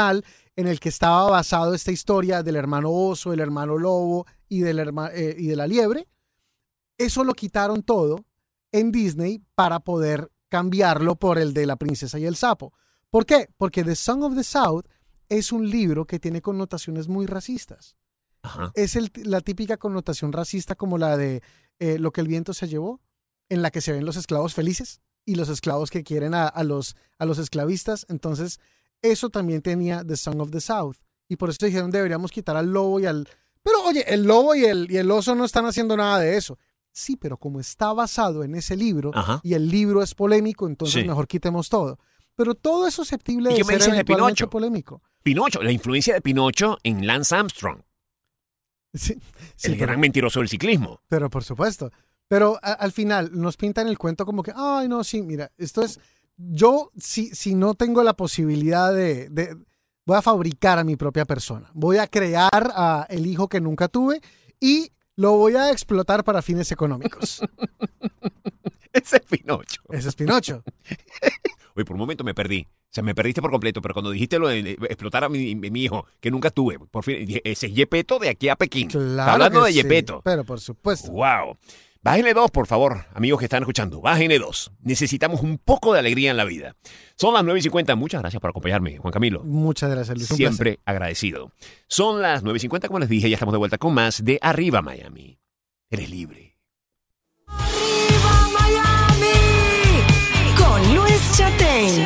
en el que estaba basado esta historia del hermano oso, el hermano lobo y de la liebre. Eso lo quitaron todo en Disney para poder cambiarlo por el de la princesa y el sapo. ¿Por qué? Porque The Song of the South es un libro que tiene connotaciones muy racistas. Ajá. Es la típica connotación racista como la de Lo que el viento se llevó, en la que se ven los esclavos felices y los esclavos que quieren a los esclavistas. Entonces, eso también tenía The Song of the South. Y por eso dijeron, deberíamos quitar al lobo y al... Pero oye, el lobo y el oso no están haciendo nada de eso. Sí, pero como está basado en ese libro, Ajá. y el libro es polémico, entonces Sí. mejor quitemos todo. Pero todo es susceptible ¿Y de qué me ser dices de eventualmente Pinocho? polémico. Pinocho, la influencia de Pinocho en Lance Armstrong, Sí, el gran mentiroso del ciclismo. pero por supuesto. Pero al final nos pintan el cuento como que, ay, no, sí, mira, esto es... Yo, si no tengo la posibilidad voy a fabricar a mi propia persona. Voy a crear a el hijo que nunca tuve y lo voy a explotar para fines económicos. Ese es Pinocho. Ese es Pinocho. Oye, por un momento me perdí. O sea, me perdiste por completo, pero cuando dijiste lo de explotar a mi hijo, que nunca tuve, por fin, dije, ese es Yepeto de aquí a Pekín. Claro Está hablando que de sí, Yepeto. pero por supuesto. Wow. Bájenle 2, por favor, amigos que están escuchando. Bájenle 2. Necesitamos un poco de alegría en la vida. Son las 9:50. Muchas gracias por acompañarme, Juan Camilo. Muchas gracias, Luis. Un Siempre agradecido. Son las 9:50, como les dije, ya estamos de vuelta con más de Arriba Miami. Eres libre. ¡Arriba Miami! Con Luis Chatén.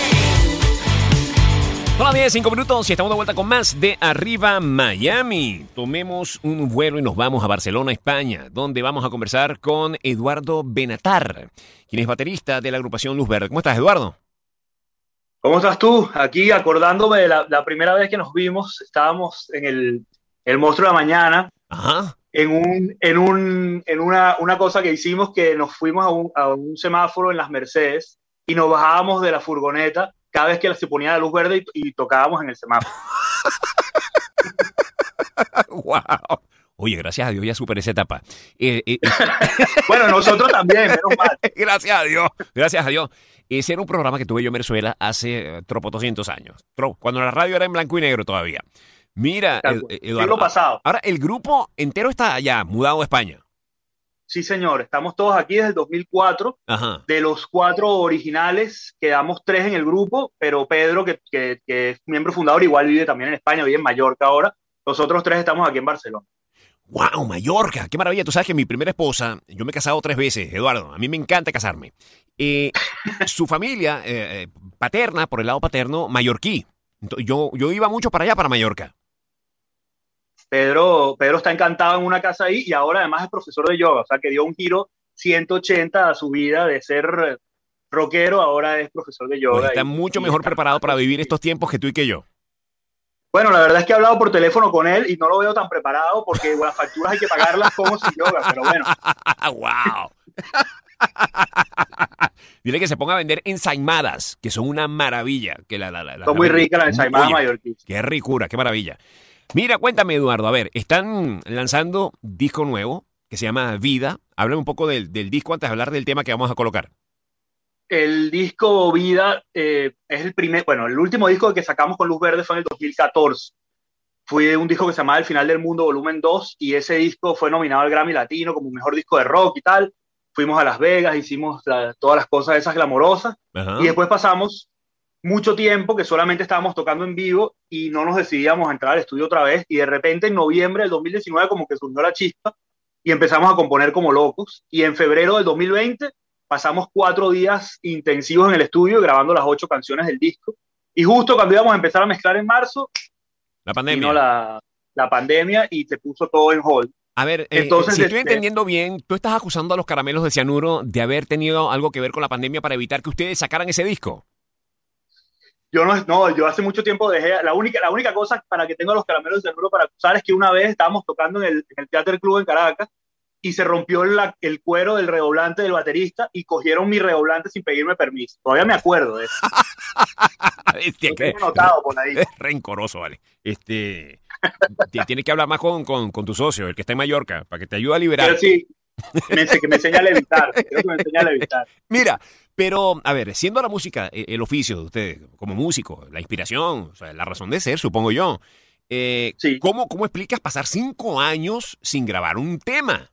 Son las 10:05 minutos y estamos de vuelta con más de Arriba Miami. Tomemos un vuelo y nos vamos a Barcelona, España, donde vamos a conversar con Eduardo Benatar, quien es baterista de la agrupación Luz Verde. ¿Cómo estás, Eduardo? ¿Cómo estás tú? Aquí acordándome de la primera vez que nos vimos, estábamos en el Monstruo de la Mañana, Ajá. en una cosa que hicimos, que nos fuimos a un semáforo en Las Mercedes y nos bajábamos de la furgoneta cada vez que se ponía la luz verde y tocábamos en el semáforo. Wow. Oye, gracias a Dios ya superé esa etapa. Bueno, nosotros también, menos mal. Gracias a Dios. Gracias a Dios. Ese era un programa que tuve yo en Venezuela hace 200 años. Cuando la radio era en blanco y negro todavía. Mira, Eduardo. Siglo pasado. Ahora, el grupo entero está allá, mudado a España. Sí, señor. Estamos todos aquí desde el 2004. Ajá. De los 4 originales, quedamos 3 en el grupo, pero Pedro, que es miembro fundador, igual vive también en España, vive en Mallorca ahora. Los otros 3 estamos aquí en Barcelona. ¡Wow! Mallorca, qué maravilla. Tú sabes que mi primera esposa, yo me he casado 3 veces, Eduardo. A mí me encanta casarme. Su familia paterna, por el lado paterno, mallorquí. Entonces, yo iba mucho para allá, para Mallorca. Pedro está encantado en una casa ahí y ahora además es profesor de yoga. O sea, que dio un giro 180 a su vida de ser rockero, ahora es profesor de yoga. Pues está mucho mejor preparado para vivir estos tiempos que tú y que yo. Bueno, la verdad es que he hablado por teléfono con él y no lo veo tan preparado porque las facturas hay que pagarlas como sin yoga, pero bueno. ¡Wow! Dile que se ponga a vender ensaimadas, que son una maravilla. Que Son muy ricas las ensaimadas Oye, mallorquín. Qué ricura, qué maravilla. Mira, cuéntame, Eduardo, a ver, están lanzando disco nuevo que se llama Vida. Háblame un poco del disco antes de hablar del tema que vamos a colocar. El disco Vida es el último disco que sacamos con Luz Verde fue en el 2014. Fue un disco que se llamaba El Final del Mundo, volumen 2, y ese disco fue nominado al Grammy Latino como mejor disco de rock y tal. Fuimos a Las Vegas, hicimos todas las cosas esas glamorosas. Ajá. Y después pasamos mucho tiempo que solamente estábamos tocando en vivo y no nos decidíamos a entrar al estudio otra vez. Y de repente en noviembre del 2019 como que surgió la chispa y empezamos a componer como locos. Y en febrero del 2020 pasamos 4 días intensivos en el estudio grabando las 8 canciones del disco. Y justo cuando íbamos a empezar a mezclar en marzo, La pandemia. vino la pandemia y se puso todo en hold. A ver, Entonces, si estoy entendiendo bien, tú estás acusando a los Caramelos de Cianuro de haber tenido algo que ver con la pandemia para evitar que ustedes sacaran ese disco. Yo yo hace mucho tiempo dejé, la única cosa para que tenga los Caramelos de Cianuro para acusar es que una vez estábamos tocando en el Theater Club en Caracas y se rompió el cuero del redoblante del baterista y cogieron mi redoblante sin pedirme permiso. Todavía me acuerdo de eso. Lo tengo anotado por ahí. Es rencoroso, vale. Tienes que hablar más con tu socio, el que está en Mallorca, para que te ayude a liberar. Pero sí, que me enseña a levitar. Creo que me enseña a levitar. Mira, Pero, a ver, siendo la música el oficio de usted como músico, la inspiración, o sea, la razón de ser, supongo yo, Sí. ¿cómo explicas pasar 5 años sin grabar un tema?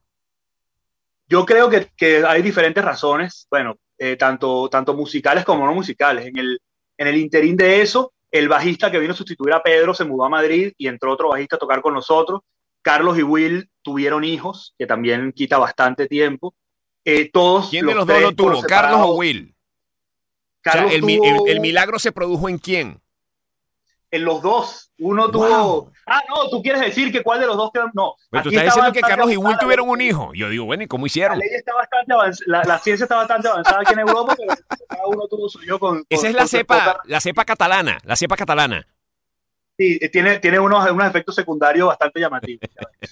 Yo creo que hay diferentes razones, bueno, tanto musicales como no musicales. En el interín de eso, el bajista que vino a sustituir a Pedro se mudó a Madrid y entró otro bajista a tocar con nosotros. Carlos y Will tuvieron hijos, que también quita bastante tiempo. Todos ¿Quién de los dos lo tuvo, Carlos o Will? Carlos o sea, tuvo, el milagro se produjo ¿en quién? en los dos. Uno Wow. tuvo... Ah, no, tú quieres decir que cuál de los dos quedó... No. Pero tú aquí estás está diciendo que bastante Carlos y Will avanzada tuvieron la un ley. hijo. Yo digo, bueno, ¿y cómo La hicieron? ley está bastante avanzada, la ciencia está bastante avanzada aquí en Europa, pero cada uno tuvo suyo Esa es con su esposa. la cepa catalana, la cepa catalana. Sí, tiene unos efectos secundarios bastante llamativos.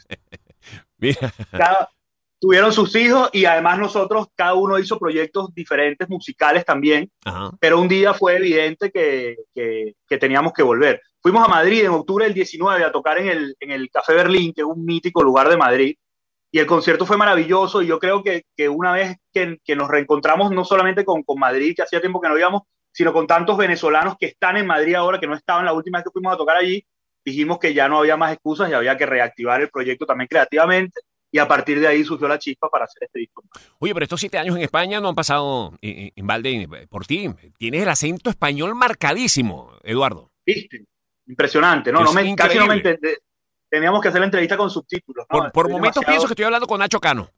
Mira, Tuvieron sus hijos y además nosotros, cada uno hizo proyectos diferentes, musicales también, ajá. pero un día fue evidente que teníamos que volver. Fuimos a Madrid en octubre del 19 a tocar en el Café Berlín, que es un mítico lugar de Madrid, y el concierto fue maravilloso y yo creo que una vez que nos reencontramos no solamente con Madrid, que hacía tiempo que no íbamos, sino con tantos venezolanos que están en Madrid ahora, que no estaban la última vez que fuimos a tocar allí, dijimos que ya no había más excusas y había que reactivar el proyecto también creativamente, y a partir de ahí surgió la chispa para hacer este disco. Oye, pero estos 7 años en España no han pasado en balde por ti. Tienes el acento español marcadísimo, Eduardo. ¿Viste? Impresionante, ¿no? Es Casi no me increíble. entendí. Teníamos que hacer la entrevista con subtítulos, ¿no? Por Estoy momentos demasiado- pienso que estoy hablando con Nacho Cano.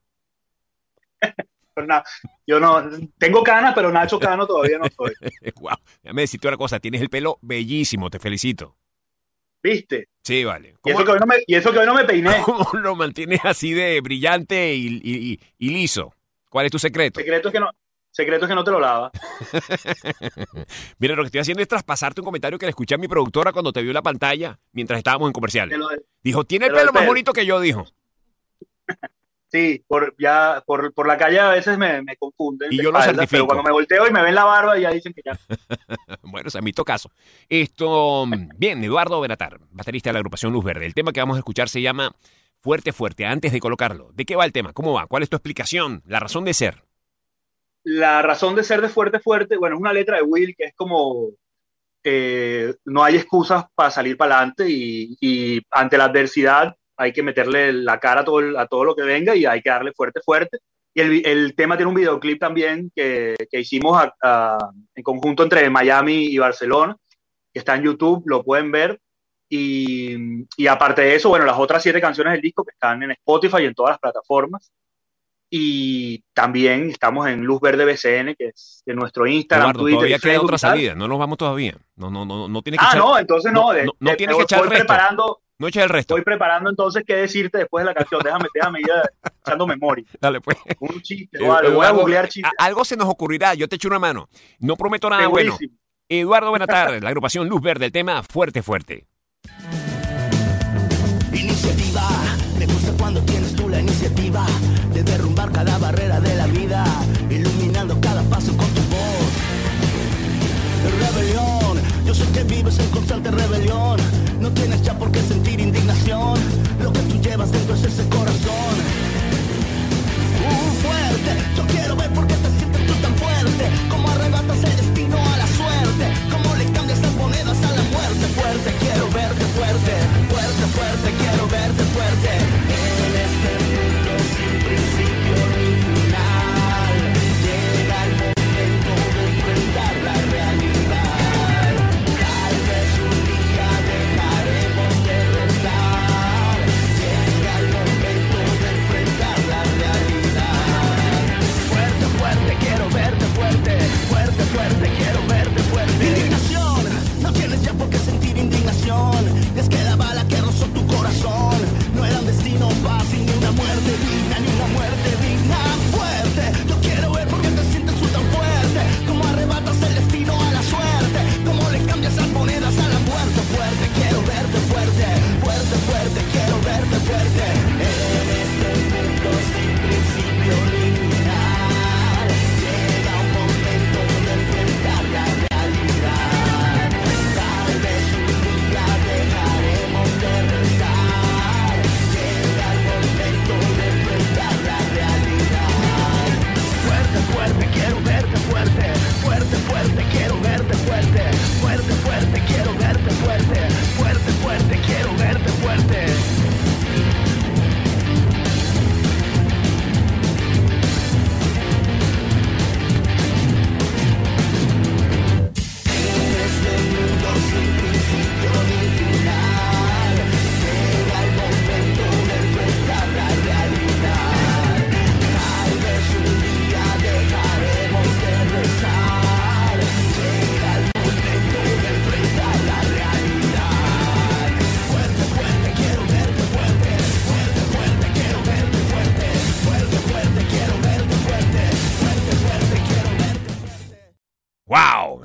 pero yo no, tengo canas, pero Nacho Cano todavía no soy. Wow, déjame decirte una cosa, tienes el pelo bellísimo, te felicito. ¿Viste? Sí, vale. Y eso que hoy no me peiné. ¿Cómo lo mantienes así de brillante y liso? ¿Cuál es tu secreto? Secreto es que no te lo lavas. Mira, lo que estoy haciendo es traspasarte un comentario que le escuché a mi productora cuando te vio en la pantalla mientras estábamos en comerciales. Dijo, tiene el de lo pelo del más pelo. bonito que yo, dijo. Sí, por la calle a veces me confunden. Y de yo lo espaldas, certifico. Pero cuando me volteo y me ven la barba, ya dicen que ya. Bueno, o sea, en mi caso. Bien, Eduardo Benatar, baterista de la agrupación Luz Verde. El tema que vamos a escuchar se llama Fuerte, Fuerte. Antes de colocarlo, ¿de qué va el tema? ¿Cómo va? ¿Cuál es tu explicación? La razón de ser. La razón de ser de Fuerte, Fuerte, bueno, es una letra de Will que es como no hay excusas para salir para adelante y ante la adversidad hay que meterle la cara a todo lo que venga y hay que darle fuerte, fuerte. Y el tema tiene un videoclip también que hicimos en conjunto entre Miami y Barcelona, que está en YouTube, lo pueden ver. Y aparte de eso, bueno, las otras 7 canciones del disco que están en Spotify y en todas las plataformas. Y también estamos en Luz Verde BCN, que es de nuestro Instagram, Eduardo, Twitter, todavía queda Facebook otra y tal. salida. No nos vamos todavía. No tienes que echar... No, entonces no. No tienes que echar el voy resto. No eches el resto. Estoy preparando entonces qué decirte después de la canción. Déjame ir echando memoria. Dale, pues. Un chiste o algo. Voy a googlear chistes. Algo se nos ocurrirá. Yo te echo una mano. No prometo nada bueno. Segurísimo. Eduardo Benatar, la agrupación Luz Verde, el tema Fuerte, Fuerte. Iniciativa, me gusta cuando tienes tú la iniciativa de derrumbar cada barrera de la vida, iluminando cada paso con tu voz. Rebelión, yo sé que vives en constante rebelión, no tienes ya por qué sentir indignación, lo que tú llevas dentro es ese corazón. Fuerte, yo quiero ver por qué te sientes tú tan fuerte, cómo arrebatas el destino a la suerte, cómo le cambias las monedas a la muerte. Fuerte, quiero verte fuerte, fuerte, fuerte, quiero verte fuerte. En este mundo sin principio ni final, llega el momento de enfrentar la realidad. Tal vez un día dejaremos de rezar, llega el momento de enfrentar la realidad. Fuerte, fuerte, quiero verte fuerte, fuerte, fuerte, quiero verte fuerte. Indignación, no tienes ya por qué sentir indignación, es que la bala que rozó tu corazón no era un destino fácil, ni una muerte digna, ni una muerte digna. Fuerte, yo quiero ver por qué te sientes tú tan fuerte, cómo arrebatas el destino a la suerte, cómo le cambias las monedas a la muerte. Fuerte, quiero verte fuerte, fuerte, fuerte, quiero verte fuerte. En este mundo sin principio ni final, llega un momento de enfrentar la realidad. Tal vez un día dejaremos de rezar, llega el momento de enfrentar la realidad.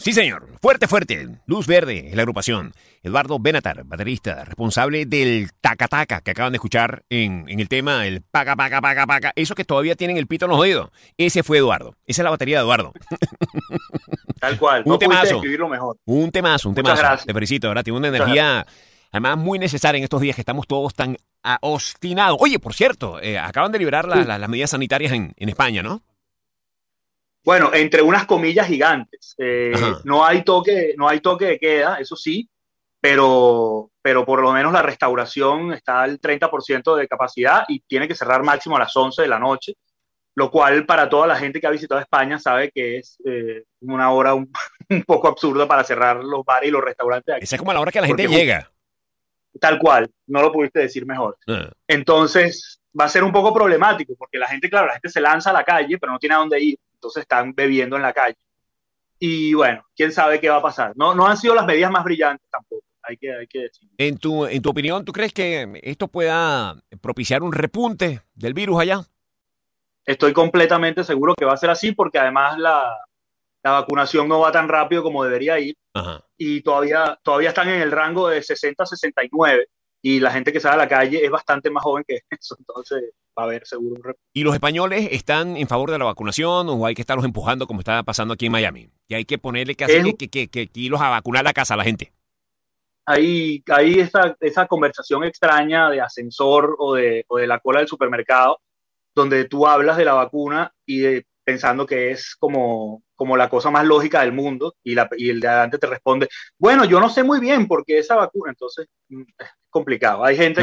Sí, señor. Fuerte, fuerte. Luz Verde es la agrupación. Eduardo Benatar, baterista, responsable del taca-taca que acaban de escuchar en el tema, el paga, paga, paga, paga. Esos que todavía tienen el pito en los oídos. Ese fue Eduardo. Esa es la batería de Eduardo. Tal cual. Un No pudiste temazo. describirlo mejor. Un temazo, un Muchas temazo. gracias. Te felicito, ¿verdad? Tiene una energía, además, muy necesaria en estos días que estamos todos tan obstinados. Oye, por cierto, acaban de liberar las medidas sanitarias en España, ¿no? Bueno, entre unas comillas gigantes. Ajá. No hay toque de queda, eso sí, pero por lo menos la restauración está al 30% de capacidad y tiene que cerrar máximo a las 11 de la noche, lo cual para toda la gente que ha visitado España sabe que es una hora un poco absurda para cerrar los bares y los restaurantes aquí. Esa es como a la hora que la gente Porque, llega. Tal cual, no lo pudiste decir mejor. Ah. Entonces va a ser un poco problemático porque la gente se lanza a la calle, pero no tiene a dónde ir, entonces están bebiendo en la calle. Y bueno, quién sabe qué va a pasar. No han sido las medidas más brillantes tampoco, hay que decir. En tu opinión, ¿tú crees que esto pueda propiciar un repunte del virus allá? Estoy completamente seguro que va a ser así porque además la vacunación no va tan rápido como debería ir. Ajá. Y todavía están en el rango de 60 a 69 y la gente que sale a la calle es bastante más joven que eso, entonces va a haber seguro un repunte. ¿Y los españoles están en favor de la vacunación o hay que estarlos empujando como está pasando aquí en Miami? Y hay que ponerle que irlos a vacunar a la casa a la gente. Hay esa conversación extraña de ascensor o de la cola del supermercado, donde tú hablas de la vacuna pensando que es como la cosa más lógica del mundo y el de adelante te responde, bueno, yo no sé muy bien por qué esa vacuna, entonces es complicado. Hay gente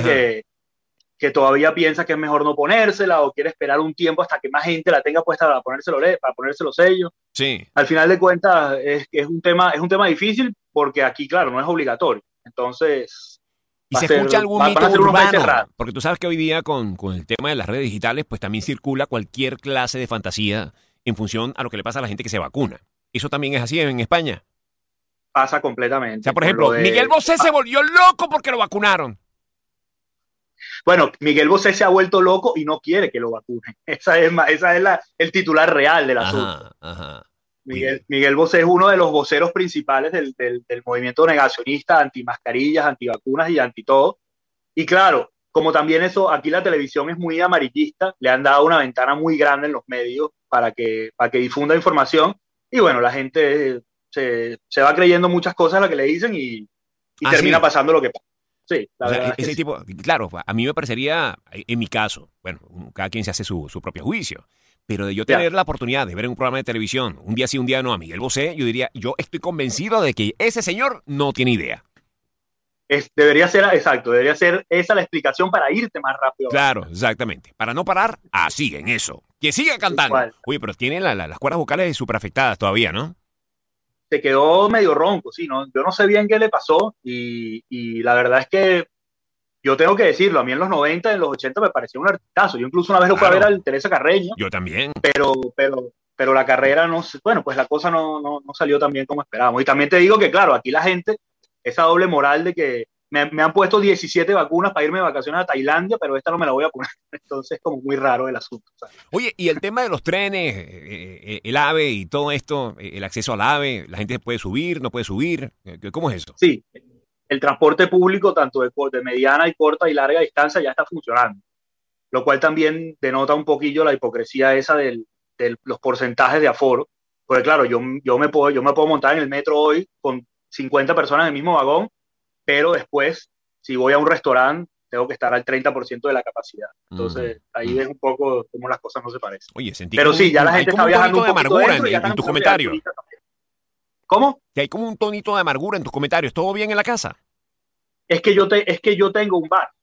que todavía piensa que es mejor no ponérsela o quiere esperar un tiempo hasta que más gente la tenga puesta para ponerse los sellos. Sí. Al final de cuentas es un tema difícil porque aquí, claro, no es obligatorio. Entonces, ¿Y se escucha algún van a mito ser unos meses urbano? raros. Porque tú sabes que hoy día con el tema de las redes digitales, pues también circula cualquier clase de fantasía en función a lo que le pasa a la gente que se vacuna. ¿Eso también es así en España? Pasa completamente. O sea, por Con ejemplo, lo de- Miguel Bosé se volvió loco porque lo vacunaron. Bueno, Miguel Bosé se ha vuelto loco y no quiere que lo vacunen. Esa es el titular real del asunto. Ajá. Miguel Bosé es uno de los voceros principales del movimiento negacionista, antimascarillas, antivacunas y anti todo. Y claro, como también aquí la televisión es muy amarillista, le han dado una ventana muy grande en los medios para que difunda información. Y bueno, la gente se va creyendo muchas cosas a lo que le dicen y termina sí. pasando lo que pasa. Sí, la O sea, verdad es que ese sí. tipo, claro, a mí me parecería, en mi caso, bueno, cada quien se hace su propio juicio, pero de yo tener la oportunidad de ver en un programa de televisión, un día sí, un día no, a Miguel Bosé, yo diría, yo estoy convencido de que ese señor no tiene idea. Debería ser esa la explicación para irte más rápido. Claro, exactamente. Para no parar, así, en eso. Que siga cantando. Igual. Oye, pero tiene las cuerdas vocales súper afectadas todavía, ¿no? Se quedó medio ronco, sí, ¿no? Yo no sé bien qué le pasó y la verdad es que yo tengo que decirlo, a mí en los 90, en los 80 me parecía un artistazo. Yo incluso una vez lo fui a ver Claro. al Teresa Carreño, Yo también. pero la carrera pues la cosa no salió tan bien como esperábamos. Y también te digo que, claro, aquí la gente, esa doble moral de que me han puesto 17 vacunas para irme de vacaciones a Tailandia, pero esta no me la voy a poner. Entonces es como muy raro el asunto, ¿sabes? Oye, y el tema de los trenes, el AVE y todo esto, el acceso al AVE, la gente puede subir, no puede subir. ¿Cómo es eso? Sí, el transporte público, tanto de mediana y corta y larga distancia, ya está funcionando, lo cual también denota un poquillo la hipocresía esa de los porcentajes de aforo, porque claro, yo me puedo montar en el metro hoy con 50 personas en el mismo vagón, pero después, si voy a un restaurante, tengo que estar al 30% de la capacidad. Entonces, ahí ves un poco cómo las cosas no se parecen. Oye, sentí Pero como sí, ya la gente hay como está viajando un tonito de un poquito amargura dentro y ya en están tus empezando a llegar comentarios. turistas también. ¿Cómo? Que hay como un tonito de amargura en tus comentarios. ¿Todo bien en la casa? Es que yo tengo un bar.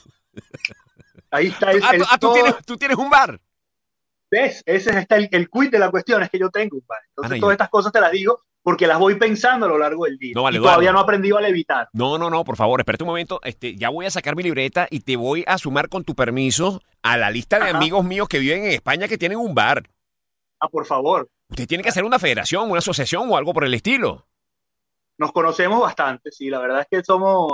Ahí está ¿Tú tienes un bar? ¿Ves? Ese está el quid de la cuestión, es que yo tengo un bar. Entonces, Ana, todas estas cosas te las digo porque las voy pensando a lo largo del día. No, vale, y todavía Eduardo. no he aprendido a levitar. No, por favor, espérate un momento. Ya voy a sacar mi libreta y te voy a sumar con tu permiso a la lista de Ajá. amigos míos que viven en España que tienen un bar. Ah, por favor. Usted tiene que hacer una federación, una asociación o algo por el estilo. Nos conocemos bastante, sí. La verdad es que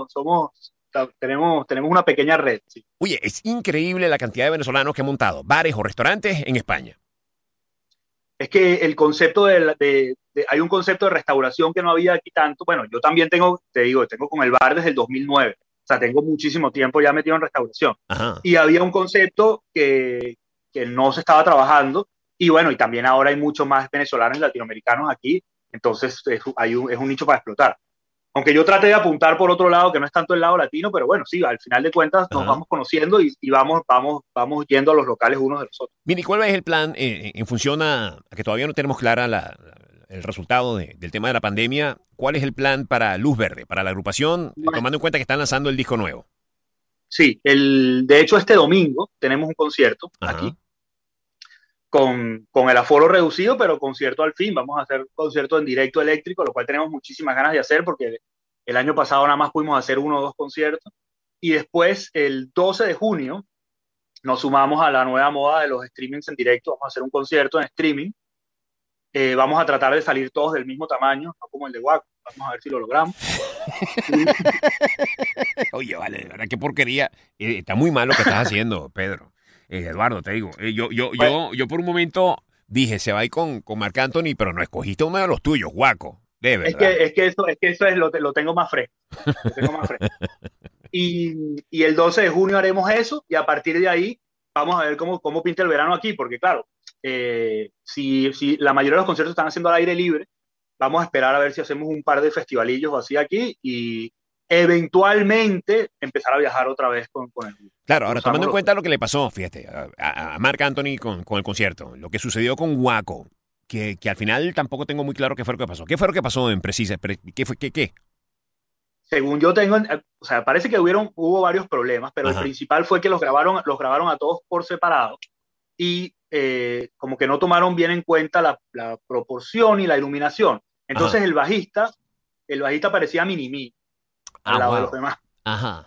tenemos una pequeña red, sí. Oye, es increíble la cantidad de venezolanos que han montado bares o restaurantes en España. Es que el concepto hay un concepto de restauración que no había aquí tanto. Bueno, yo también tengo con el bar desde el 2009. O sea, tengo muchísimo tiempo ya metido en restauración. Ajá. Y había un concepto que no se estaba trabajando. Y bueno, y también ahora hay muchos más venezolanos y latinoamericanos aquí. Entonces es un nicho para explotar. Aunque yo traté de apuntar por otro lado, que no es tanto el lado latino, pero bueno, sí, al final de cuentas nos vamos conociendo y vamos yendo a los locales unos de los otros. Mira, ¿y cuál es el plan en función a que todavía no tenemos clara el resultado del tema de la pandemia? ¿Cuál es el plan para Luz Verde, para la agrupación, tomando en cuenta que están lanzando el disco nuevo? Sí, de hecho este domingo tenemos un concierto aquí con el aforo reducido, pero concierto al fin. Vamos a hacer concierto en directo eléctrico, lo cual tenemos muchísimas ganas de hacer porque el año pasado nada más pudimos hacer 1 o 2 conciertos. Y después, el 12 de junio, nos sumamos a la nueva moda de los streamings en directo. Vamos a hacer un concierto en streaming. Vamos a tratar de salir todos del mismo tamaño, no como el de Waco. Vamos a ver si lo logramos. Oye, vale, de verdad, qué porquería. Está muy mal lo que estás haciendo, Pedro. Eduardo, te digo, yo por un momento dije, se va a ir con Marc Anthony, pero no escogiste uno de los tuyos, Waco. De verdad. Es que eso es lo tengo más fresco. Y el 12 de junio haremos eso, y a partir de ahí vamos a ver cómo pinta el verano aquí, porque claro, si la mayoría de los conciertos están haciendo al aire libre, vamos a esperar a ver si hacemos un par de festivalillos o así aquí, y eventualmente empezar a viajar otra vez con el grupo. Claro, ahora tomando en cuenta lo que le pasó, fíjate, a Marc Anthony con el concierto, lo que sucedió con Waco, que al final tampoco tengo muy claro qué fue lo que pasó. ¿Qué fue lo que pasó en Precisa? ¿Qué? Según yo tengo, o sea, parece que hubo varios problemas, pero el principal fue que los grabaron a todos por separado y como que no tomaron bien en cuenta la proporción y la iluminación. Entonces el bajista parecía Mini-Me al lado de los demás. Ajá.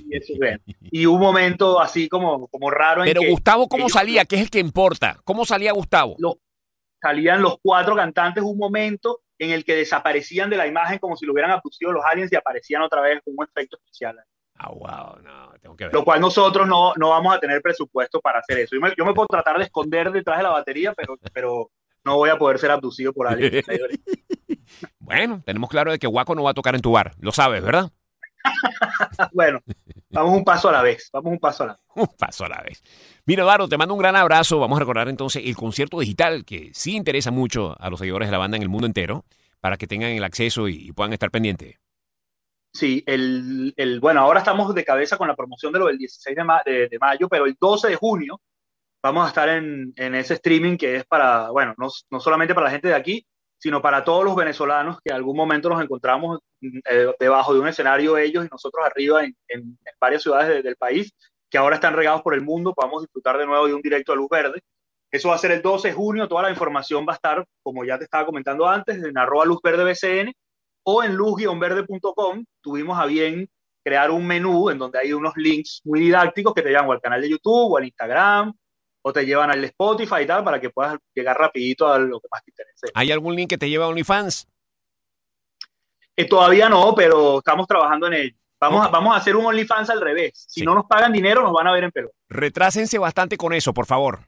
Y un momento así como raro. Pero Gustavo, ¿cómo salía? ¿Qué es el que importa? ¿Cómo salía Gustavo? Salían los 4 cantantes, un momento en el que desaparecían de la imagen como si lo hubieran abducido los aliens y aparecían otra vez con un efecto especial. Wow, no, tengo que ver. Lo cual nosotros no vamos a tener presupuesto para hacer eso. Yo me puedo tratar de esconder detrás de la batería, pero no voy a poder ser abducido por aliens. Bueno, tenemos claro de que Waco no va a tocar en tu bar, lo sabes, ¿verdad? Bueno, vamos un paso a la vez. Un paso a la vez. Mira, Eduardo, te mando un gran abrazo. Vamos a recordar entonces el concierto digital, que sí interesa mucho a los seguidores de la banda en el mundo entero, para que tengan el acceso y puedan estar pendientes. Sí, bueno, ahora estamos de cabeza con la promoción de lo del 16 de mayo, pero el 12 de junio vamos a estar en ese streaming que es para, bueno, no solamente para la gente de aquí, sino para todos los venezolanos que en algún momento nos encontramos debajo de un escenario ellos y nosotros arriba en varias ciudades del país, que ahora están regados por el mundo, podamos disfrutar de nuevo de un directo de Luz Verde. Eso va a ser el 12 de junio, toda la información va a estar, como ya te estaba comentando antes, en @LuzVerdeBCN o en luz-verde.com. Tuvimos a bien crear un menú en donde hay unos links muy didácticos que te llevan o al canal de YouTube o al Instagram, o te llevan al Spotify y tal, para que puedas llegar rapidito a lo que más te interese. ¿Hay algún link que te lleve a OnlyFans? Todavía no, pero estamos trabajando en ello. Vamos a hacer un OnlyFans al revés. Si no nos pagan dinero, nos van a ver en pelota. Retrásense bastante con eso, por favor.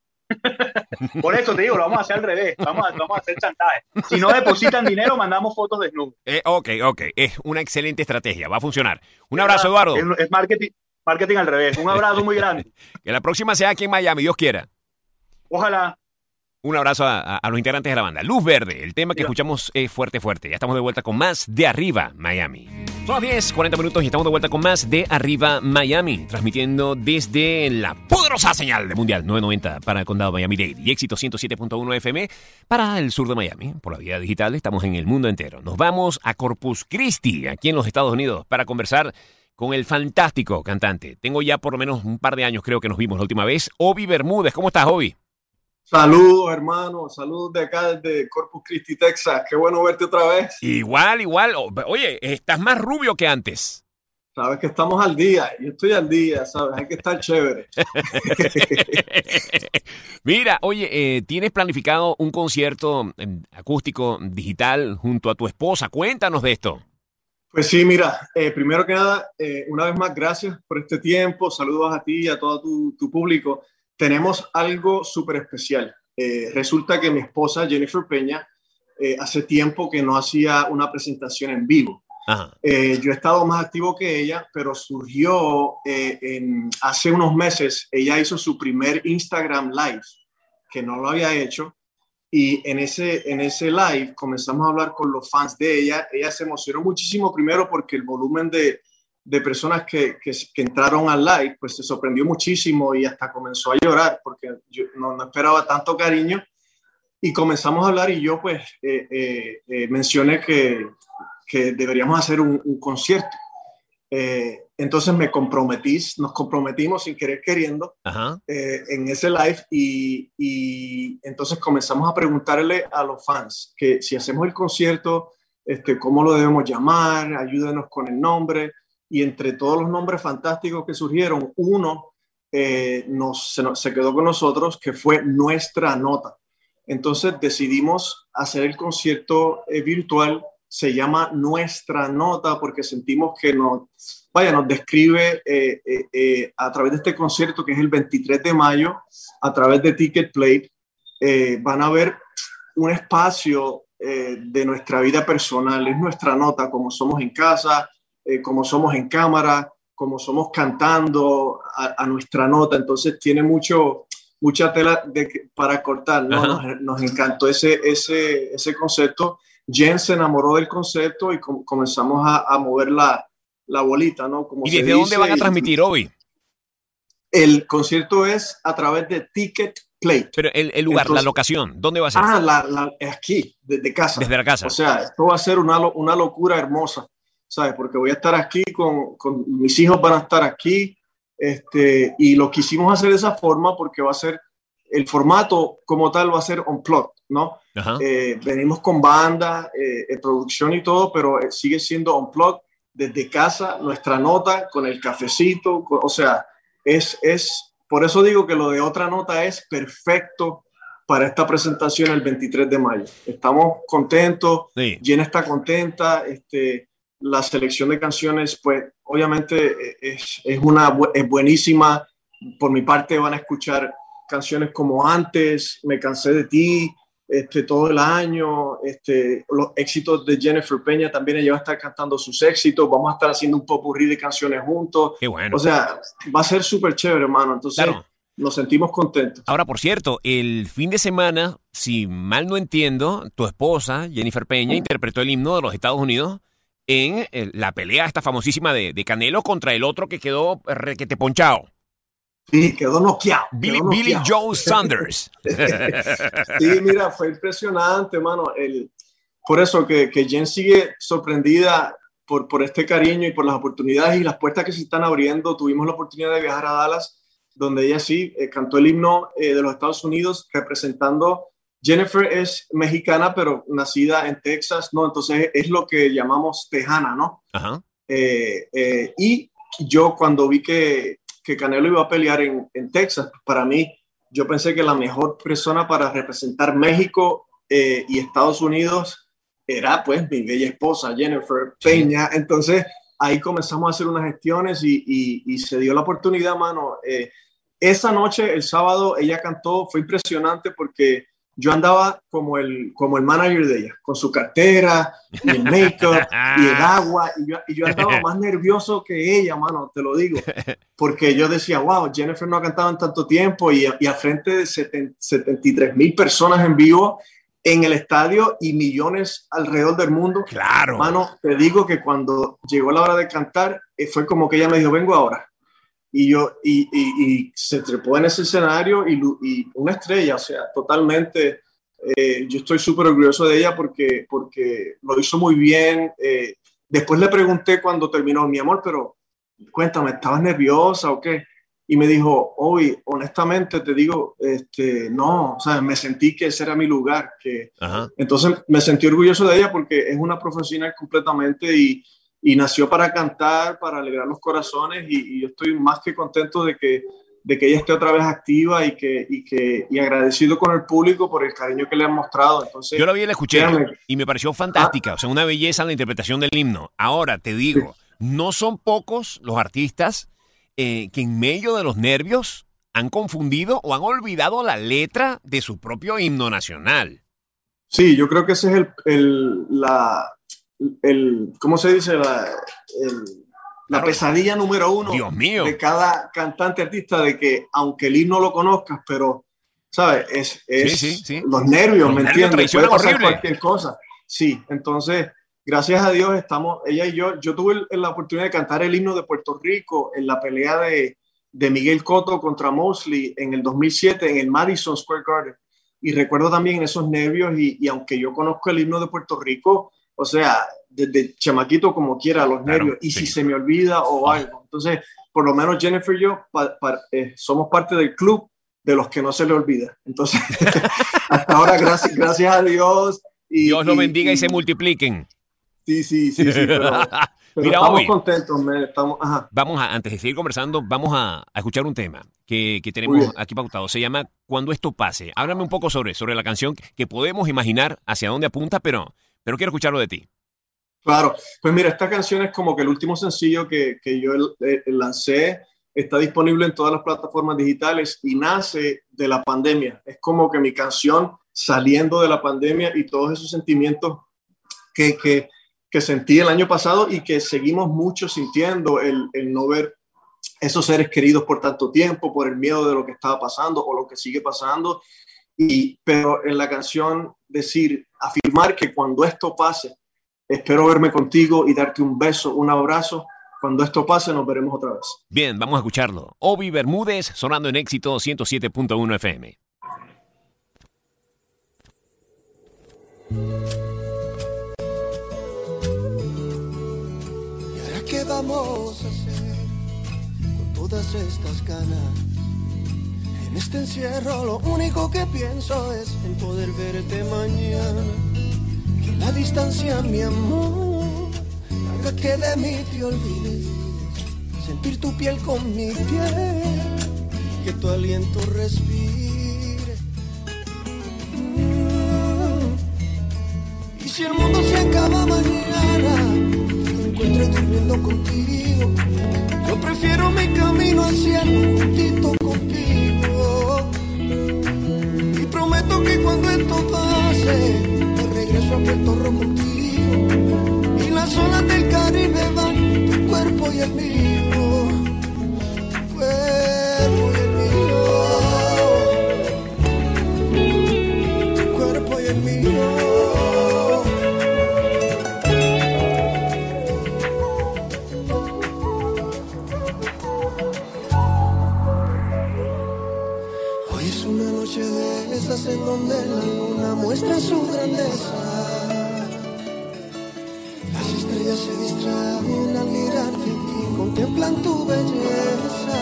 Por eso te digo, lo vamos a hacer al revés. Vamos a hacer chantaje. Si no depositan dinero, mandamos fotos desnudos. Ok. Es una excelente estrategia. Va a funcionar. Un abrazo, Eduardo. Es marketing al revés. Un abrazo muy grande. Que la próxima sea aquí en Miami, Dios quiera. Ojalá. Un abrazo a los integrantes de la banda. Luz Verde, el tema que escuchamos es fuerte. Ya estamos de vuelta con más de Arriba Miami. Son las 10:40 minutos y estamos de vuelta con más de Arriba Miami, transmitiendo desde la poderosa señal de Mundial 990 para el condado Miami-Dade y Éxito 107.1 FM para el sur de Miami. Por la vía digital estamos en el mundo entero. Nos vamos a Corpus Christi, aquí en los Estados Unidos, para conversar con el fantástico cantante. Tengo ya por lo menos un par de años, creo que nos vimos la última vez. Obi Bermúdez, ¿cómo estás, Obi? Saludos, hermano. Saludos de acá, desde Corpus Christi, Texas. Qué bueno verte otra vez. Igual. Oye, estás más rubio que antes. Sabes que estamos al día. Yo estoy al día, ¿sabes? Hay que estar chévere. Mira, oye, ¿tienes planificado un concierto acústico digital junto a tu esposa? Cuéntanos de esto. Pues sí, mira, primero que nada, una vez más, gracias por este tiempo. Saludos a ti y a todo tu público. Tenemos algo súper especial. resulta que mi esposa Jennifer Peña hace tiempo que no hacía una presentación en vivo. Yo he estado más activo que ella, pero surgió hace unos meses, ella hizo su primer Instagram Live, que no lo había hecho, y en ese live comenzamos a hablar con los fans de ella. Ella se emocionó muchísimo, primero porque el volumen de personas que entraron al live, pues se sorprendió muchísimo y hasta comenzó a llorar porque yo no esperaba tanto cariño, y comenzamos a hablar y yo pues mencioné que deberíamos hacer un concierto. Entonces nos comprometimos sin querer queriendo en ese live y entonces comenzamos a preguntarle a los fans que si hacemos el concierto, cómo lo debemos llamar, ayúdenos con el nombre, y entre todos los nombres fantásticos que surgieron, uno se quedó con nosotros, que fue Nuestra Nota. Entonces decidimos hacer el concierto virtual. Se llama Nuestra Nota porque sentimos que nos describe a través de este concierto, que es el 23 de mayo, a través de Ticketplay. Van a ver un espacio de nuestra vida personal. Es nuestra nota, como somos en casa, como somos en cámara, como somos cantando a nuestra nota. Entonces tiene mucha tela para cortar, ¿no? Nos encantó ese concepto. Jen se enamoró del concepto y comenzamos a mover la bolita, ¿no? Como ¿Y desde dónde van a transmitir hoy? El concierto es a través de Ticketplay. Pero el lugar, entonces, la locación, ¿dónde va a ser? Aquí, desde casa. Desde la casa. O sea, esto va a ser una locura hermosa, ¿sabes? Porque voy a estar aquí con mis hijos, van a estar aquí, y lo quisimos hacer de esa forma porque va a ser, el formato como tal va a ser unplugged, ¿no? Venimos con banda, producción y todo, pero sigue siendo unplugged desde casa, nuestra nota, con el cafecito, o sea, es por eso digo que lo de Otra Nota es perfecto para esta presentación el 23 de mayo. Estamos contentos, sí. Jen está contenta, la selección de canciones, pues obviamente es buenísima. Por mi parte van a escuchar canciones como Antes, Me Cansé de Ti, Todo el Año, los éxitos de Jennifer Peña, también ella va a estar cantando sus éxitos, vamos a estar haciendo un popurrí de canciones juntos. Qué bueno. O sea, va a ser súper chévere, hermano, entonces claro, nos sentimos contentos. Ahora, por cierto, el fin de semana, si mal no entiendo, tu esposa, Jennifer Peña, interpretó el himno de los Estados Unidos en la pelea esta famosísima de Canelo contra el otro que quedó requete ponchado. Sí, quedó noqueado. Billy Joe Saunders. Sí, mira, fue impresionante, mano. Por eso que Jen sigue sorprendida por este cariño y por las oportunidades y las puertas que se están abriendo. Tuvimos la oportunidad de viajar a Dallas, donde ella sí cantó el himno de los Estados Unidos, representando. Jennifer es mexicana, pero nacida en Texas, ¿no? Entonces es lo que llamamos tejana, ¿no? Ajá. Y yo cuando vi que Canelo iba a pelear en Texas, para mí, yo pensé que la mejor persona para representar México y Estados Unidos era pues mi bella esposa Jennifer Peña. Entonces ahí comenzamos a hacer unas gestiones y se dio la oportunidad, mano. Esa noche, el sábado, ella cantó, fue impresionante porque yo andaba como el manager de ella, con su cartera y el make-up y el agua. Y yo andaba más nervioso que ella, mano, te lo digo. Porque yo decía, wow, Jennifer no ha cantado en tanto tiempo y al frente de 73,000 personas en vivo en el estadio y millones alrededor del mundo. Claro. Mano, te digo que cuando llegó la hora de cantar, fue como que ella me dijo, vengo ahora. Y se trepó en ese escenario y una estrella, o sea, totalmente. Yo estoy súper orgulloso de ella porque lo hizo muy bien. Después le pregunté cuando terminó, mi amor, pero cuéntame, ¿estabas nerviosa o qué? Y me dijo, hoy, honestamente te digo, no, o sea, me sentí que ese era mi lugar. Entonces me sentí orgulloso de ella porque es una profesional completamente y nació para cantar, para alegrar los corazones y yo estoy más que contento de que ella esté otra vez activa y agradecido con el público por el cariño que le han mostrado. Entonces, yo la vi y la escuché y me pareció fantástica, o sea, una belleza en la interpretación del himno. Ahora, te digo, no son pocos los artistas que en medio de los nervios han confundido o han olvidado la letra de su propio himno nacional. Sí, yo creo que ese es ¿cómo se dice? La pesadilla número uno, Dios mío, de cada cantante artista, de que aunque el himno lo conozcas, pero, ¿sabes? Sí. Los nervios, ¿me entiendes? Puede pasar cualquier cosa. Sí, entonces, gracias a Dios ella y yo tuve la oportunidad de cantar el himno de Puerto Rico en la pelea de Miguel Cotto contra Mosley en el 2007 en el Madison Square Garden. Y recuerdo también esos nervios y aunque yo conozco el himno de Puerto Rico, o sea, desde chamaquito como quiera, los nervios, y si se me olvida o algo. Entonces, por lo menos Jennifer y yo somos parte del club de los que no se le olvida. Entonces, hasta ahora, gracias a Dios. Dios lo bendiga y se multipliquen. Sí, pero mira, estamos contentos. Antes de seguir conversando, vamos a escuchar un tema que tenemos aquí pautado. Se llama Cuando esto pase. Háblame un poco sobre la canción, que podemos imaginar hacia dónde apunta, pero quiero escucharlo de ti. Claro, pues mira, esta canción es como que el último sencillo que yo lancé. Está disponible en todas las plataformas digitales y nace de la pandemia. Es como que mi canción saliendo de la pandemia y todos esos sentimientos que sentí el año pasado y que seguimos mucho sintiendo, el no ver esos seres queridos por tanto tiempo, por el miedo de lo que estaba pasando o lo que sigue pasando. Pero en la canción afirmar que cuando esto pase, espero verme contigo y darte un beso, un abrazo. Cuando esto pase, nos veremos otra vez. Bien, vamos a escucharlo. Obi Bermúdez, sonando en Éxito 107.1 FM. ¿Y ahora qué vamos a hacer con todas estas ganas? En este encierro lo único que pienso es en poder verte mañana. Que la distancia, mi amor, haga que de mí te olvides. Sentir tu piel con mi piel, que tu aliento respire. Y si el mundo se acaba mañana, me encuentre durmiendo contigo, yo prefiero mi camino al cielo juntito contigo. Y prometo que cuando esto pase, me regreso a Puerto Rico contigo. Y las olas del Caribe van, tu cuerpo y el mío. Tu cuerpo y el mío. Tu cuerpo y el mío. Hoy es una noche de esas en donde la luna muestra su grandeza. Las estrellas se distraen al mirarte y contemplan tu belleza.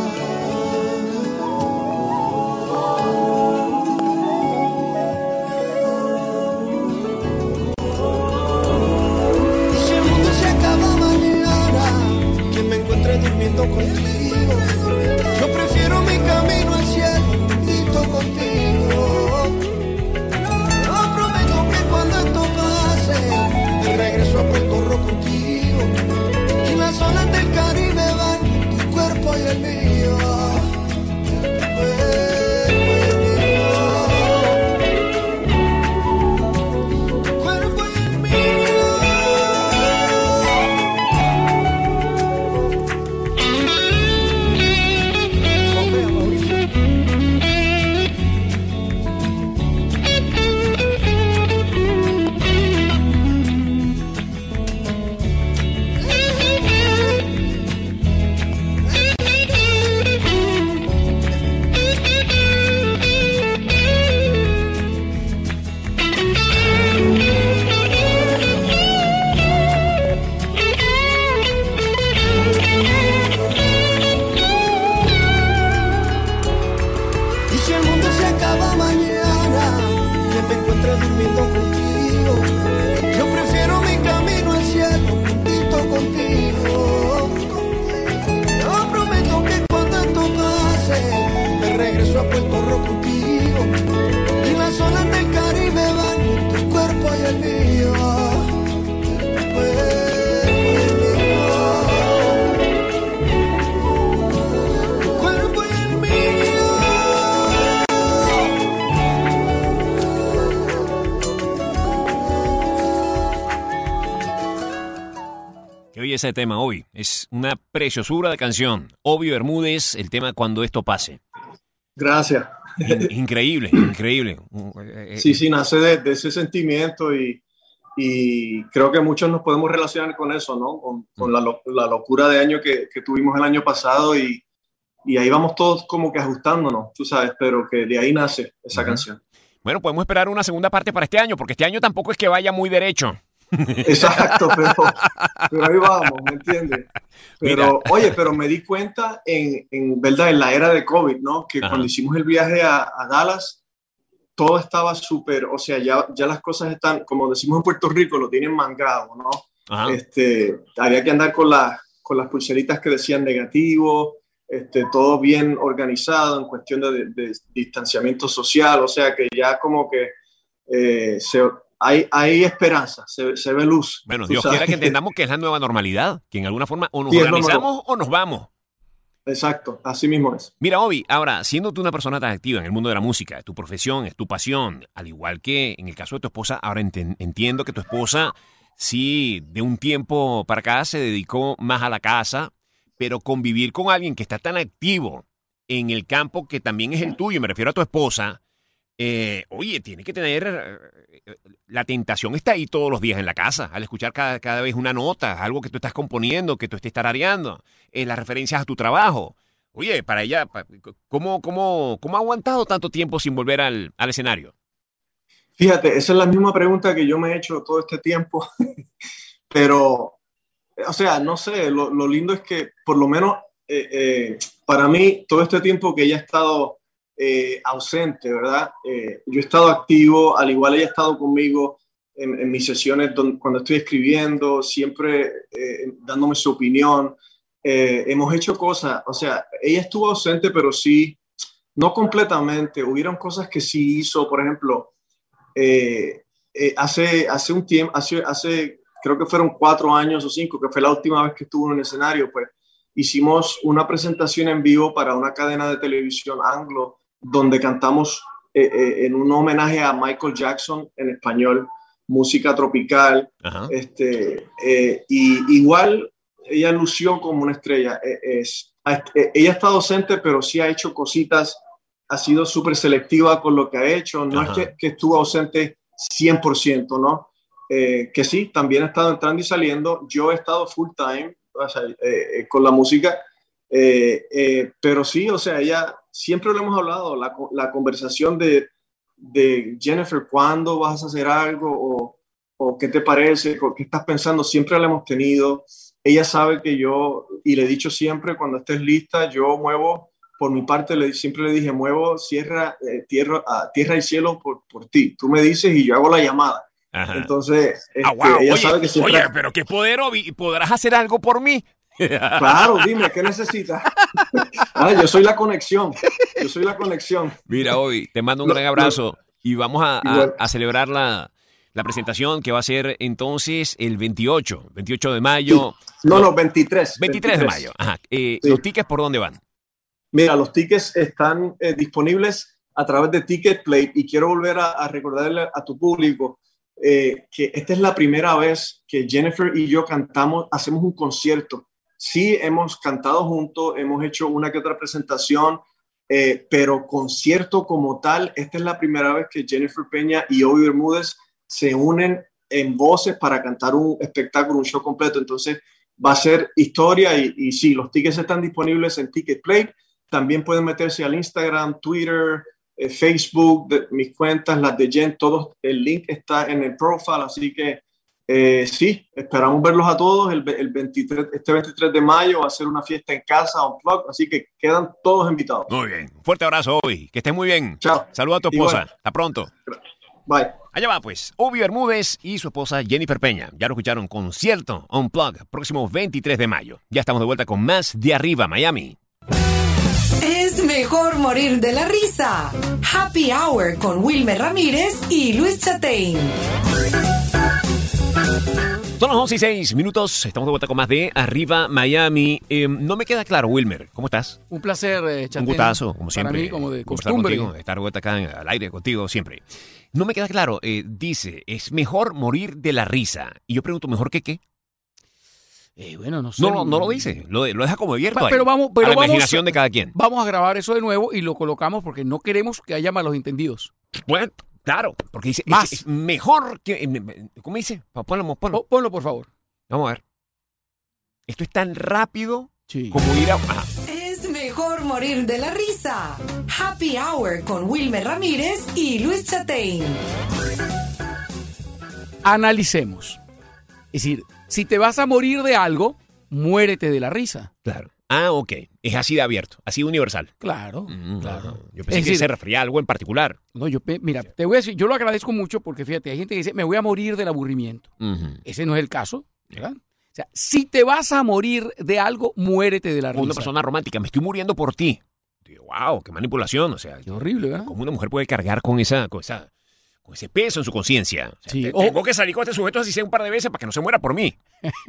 Y si el mundo se acaba mañana, que me encuentre durmiendo contigo, yo prefiero mi camino al cielo, juntito contigo. Yo prometo que cuando esto pase, regreso a Puerto Rico contigo. Y las olas del Caribe van, tu cuerpo y el mío. Tu cuerpo y el mío. Tu cuerpo y el mío. Y si el mundo se acaba mañana, que me encuentre durmiendo contigo, yo prefiero mi camino al cielo, juntito contigo. Yo prometo que cuando esto pase, me regreso a Puerto Rico contigo. Y las olas del Caribe van, tu cuerpo y el mío. Tu cuerpo y el mío. Tu cuerpo y el mío. belleza de tema hoy. Es una preciosura de canción. Obi Bermúdez, el tema Cuando esto pase. Gracias. Increíble, increíble. Sí, nace de ese sentimiento y creo que muchos nos podemos relacionar con eso, ¿no? Con la locura de año que tuvimos el año pasado y ahí vamos todos como que ajustándonos, tú sabes, pero que de ahí nace esa canción. Bueno, podemos esperar una segunda parte para este año, porque este año tampoco es que vaya muy derecho. Exacto, pero ahí vamos, ¿me entiendes? Pero, oye, pero me di cuenta en verdad en la era de COVID, ¿no? Que cuando hicimos el viaje a Dallas, todo estaba súper, o sea, ya las cosas están, como decimos en Puerto Rico, lo tienen mangado, ¿no? Había que andar con las pulseritas que decían negativo, todo bien organizado en cuestión de distanciamiento social, o sea que ya como que hay esperanza, se ve luz. Bueno, Dios quiera que entendamos que es la nueva normalidad, que en alguna forma o nos organizamos o nos vamos. Exacto, así mismo es. Mira, Obi, ahora, siendo tú una persona tan activa en el mundo de la música, es tu profesión, es tu pasión, al igual que en el caso de tu esposa, ahora entiendo que tu esposa sí, de un tiempo para acá se dedicó más a la casa, pero convivir con alguien que está tan activo en el campo que también es el tuyo, me refiero a tu esposa, oye, tiene que tener, la tentación está ahí todos los días en la casa, al escuchar cada vez una nota, algo que tú estás componiendo, que tú estés tarareando, las referencias a tu trabajo. Oye, para ella, ¿cómo ha aguantado tanto tiempo sin volver al escenario? Fíjate, esa es la misma pregunta que yo me he hecho todo este tiempo, pero, o sea, no sé, lo lindo es que por lo menos para mí todo este tiempo que ella ha estado ausente, ¿verdad? Yo he estado activo, al igual ella ha estado conmigo en mis sesiones cuando estoy escribiendo, siempre dándome su opinión. Hemos hecho cosas, o sea, ella estuvo ausente, pero sí, no completamente. Hubieron cosas que sí hizo, por ejemplo, hace un tiempo, creo que fueron 4 años o 5, que fue la última vez que estuvo en un escenario, pues hicimos una presentación en vivo para una cadena de televisión anglo, donde cantamos en un homenaje a Michael Jackson en español, música tropical. Y igual ella lució como una estrella. Ella está docente, pero sí ha hecho cositas, ha sido súper selectiva con lo que ha hecho. No es que estuvo ausente 100%, ¿no? Que sí, también ha estado entrando y saliendo. Yo he estado full time, o sea, con la música, pero sí, o sea, ella, siempre lo hemos hablado, la conversación de Jennifer, ¿cuándo vas a hacer algo? O ¿qué te parece? ¿Qué estás pensando? Siempre la hemos tenido. Ella sabe que yo, y le he dicho siempre, cuando estés lista, yo muevo, por mi parte, siempre le dije, muevo tierra y cielo por ti. Tú me dices y yo hago la llamada. Entonces, wow. Ella oye, sabe que siempre... Oye, pero qué poder, Obi, ¿podrás hacer algo por mí? Claro, dime, ¿qué necesitas? Yo soy la conexión. Mira, Obi, te mando un gran abrazo y vamos a celebrar la presentación que va a ser entonces el 28 de mayo. No, 23. 23 de mayo. Ajá. Sí. ¿Los tickets por dónde van? Mira, los tickets están disponibles a través de Ticketplay y quiero volver a recordarle a tu público que esta es la primera vez que Jennifer y yo hacemos un concierto. Sí, hemos cantado juntos, hemos hecho una que otra presentación, pero concierto como tal, esta es la primera vez que Jennifer Peña y Obi Bermúdez se unen en voces para cantar un espectáculo, un show completo. Entonces va a ser historia y sí, los tickets están disponibles en Ticketplay. También pueden meterse al Instagram, Twitter, Facebook, mis cuentas, las de Jen, todos, el link está en el profile, así que sí, esperamos verlos a todos este 23 de mayo, va a ser una fiesta en casa, Unplugged, así que quedan todos invitados. Muy bien, fuerte abrazo, Obi, que estés muy bien. Chao. Saluda a tu esposa, Igual. hasta pronto. Bye. Allá va pues, Obi Bermúdez y su esposa Jennifer Peña. Ya lo escucharon, concierto Unplugged, próximo 23 de mayo. Ya estamos de vuelta con más de Arriba Miami. Es mejor morir de la risa. Happy Hour con Wilmer Ramírez y Luis Chatein. Son las 11:06. Estamos de vuelta con más de Arriba Miami. No me queda claro, Wilmer. ¿Cómo estás? Un placer, Chatein. Un gustazo, como siempre. Para mí, como de conversar costumbre. Contigo, estar de vuelta acá al aire contigo siempre. No me queda claro. Dice, es mejor morir de la risa. Y yo pregunto, ¿mejor que qué? Bueno, no sé. No lo dice, lo deja como abierto Pero ahí, a la imaginación de cada quien. Vamos a grabar eso de nuevo y lo colocamos porque no queremos que haya malos entendidos. Bueno, claro, porque dice, Más. es mejor que... ¿Cómo dice? Ponlo. Ponlo, por favor. Vamos a ver. Esto es tan rápido Sí. como ir a... Ajá. Es mejor morir de la risa. Happy Hour con Wilmer Ramírez y Luis Chatein. Analicemos. Es decir, si te vas a morir de algo, muérete de la risa. Claro. Ah, ok. Es así de abierto, así de universal. Claro, claro. Yo pensé Es que decir, se refería a algo en particular. No, mira, te voy a decir, yo lo agradezco mucho porque fíjate, hay gente que dice, me voy a morir del aburrimiento. Ujú. Ese no es el caso, ¿verdad? O sea, si te vas a morir de algo, muérete de la risa. Una persona romántica, me estoy muriendo por ti. Digo, wow, qué manipulación. O sea, Qué horrible, ¿verdad? ¿cómo una mujer puede cargar con ese peso en su conciencia? O sea, Sí. tengo que salir con este sujeto así sea un par de veces para que no se muera por mí.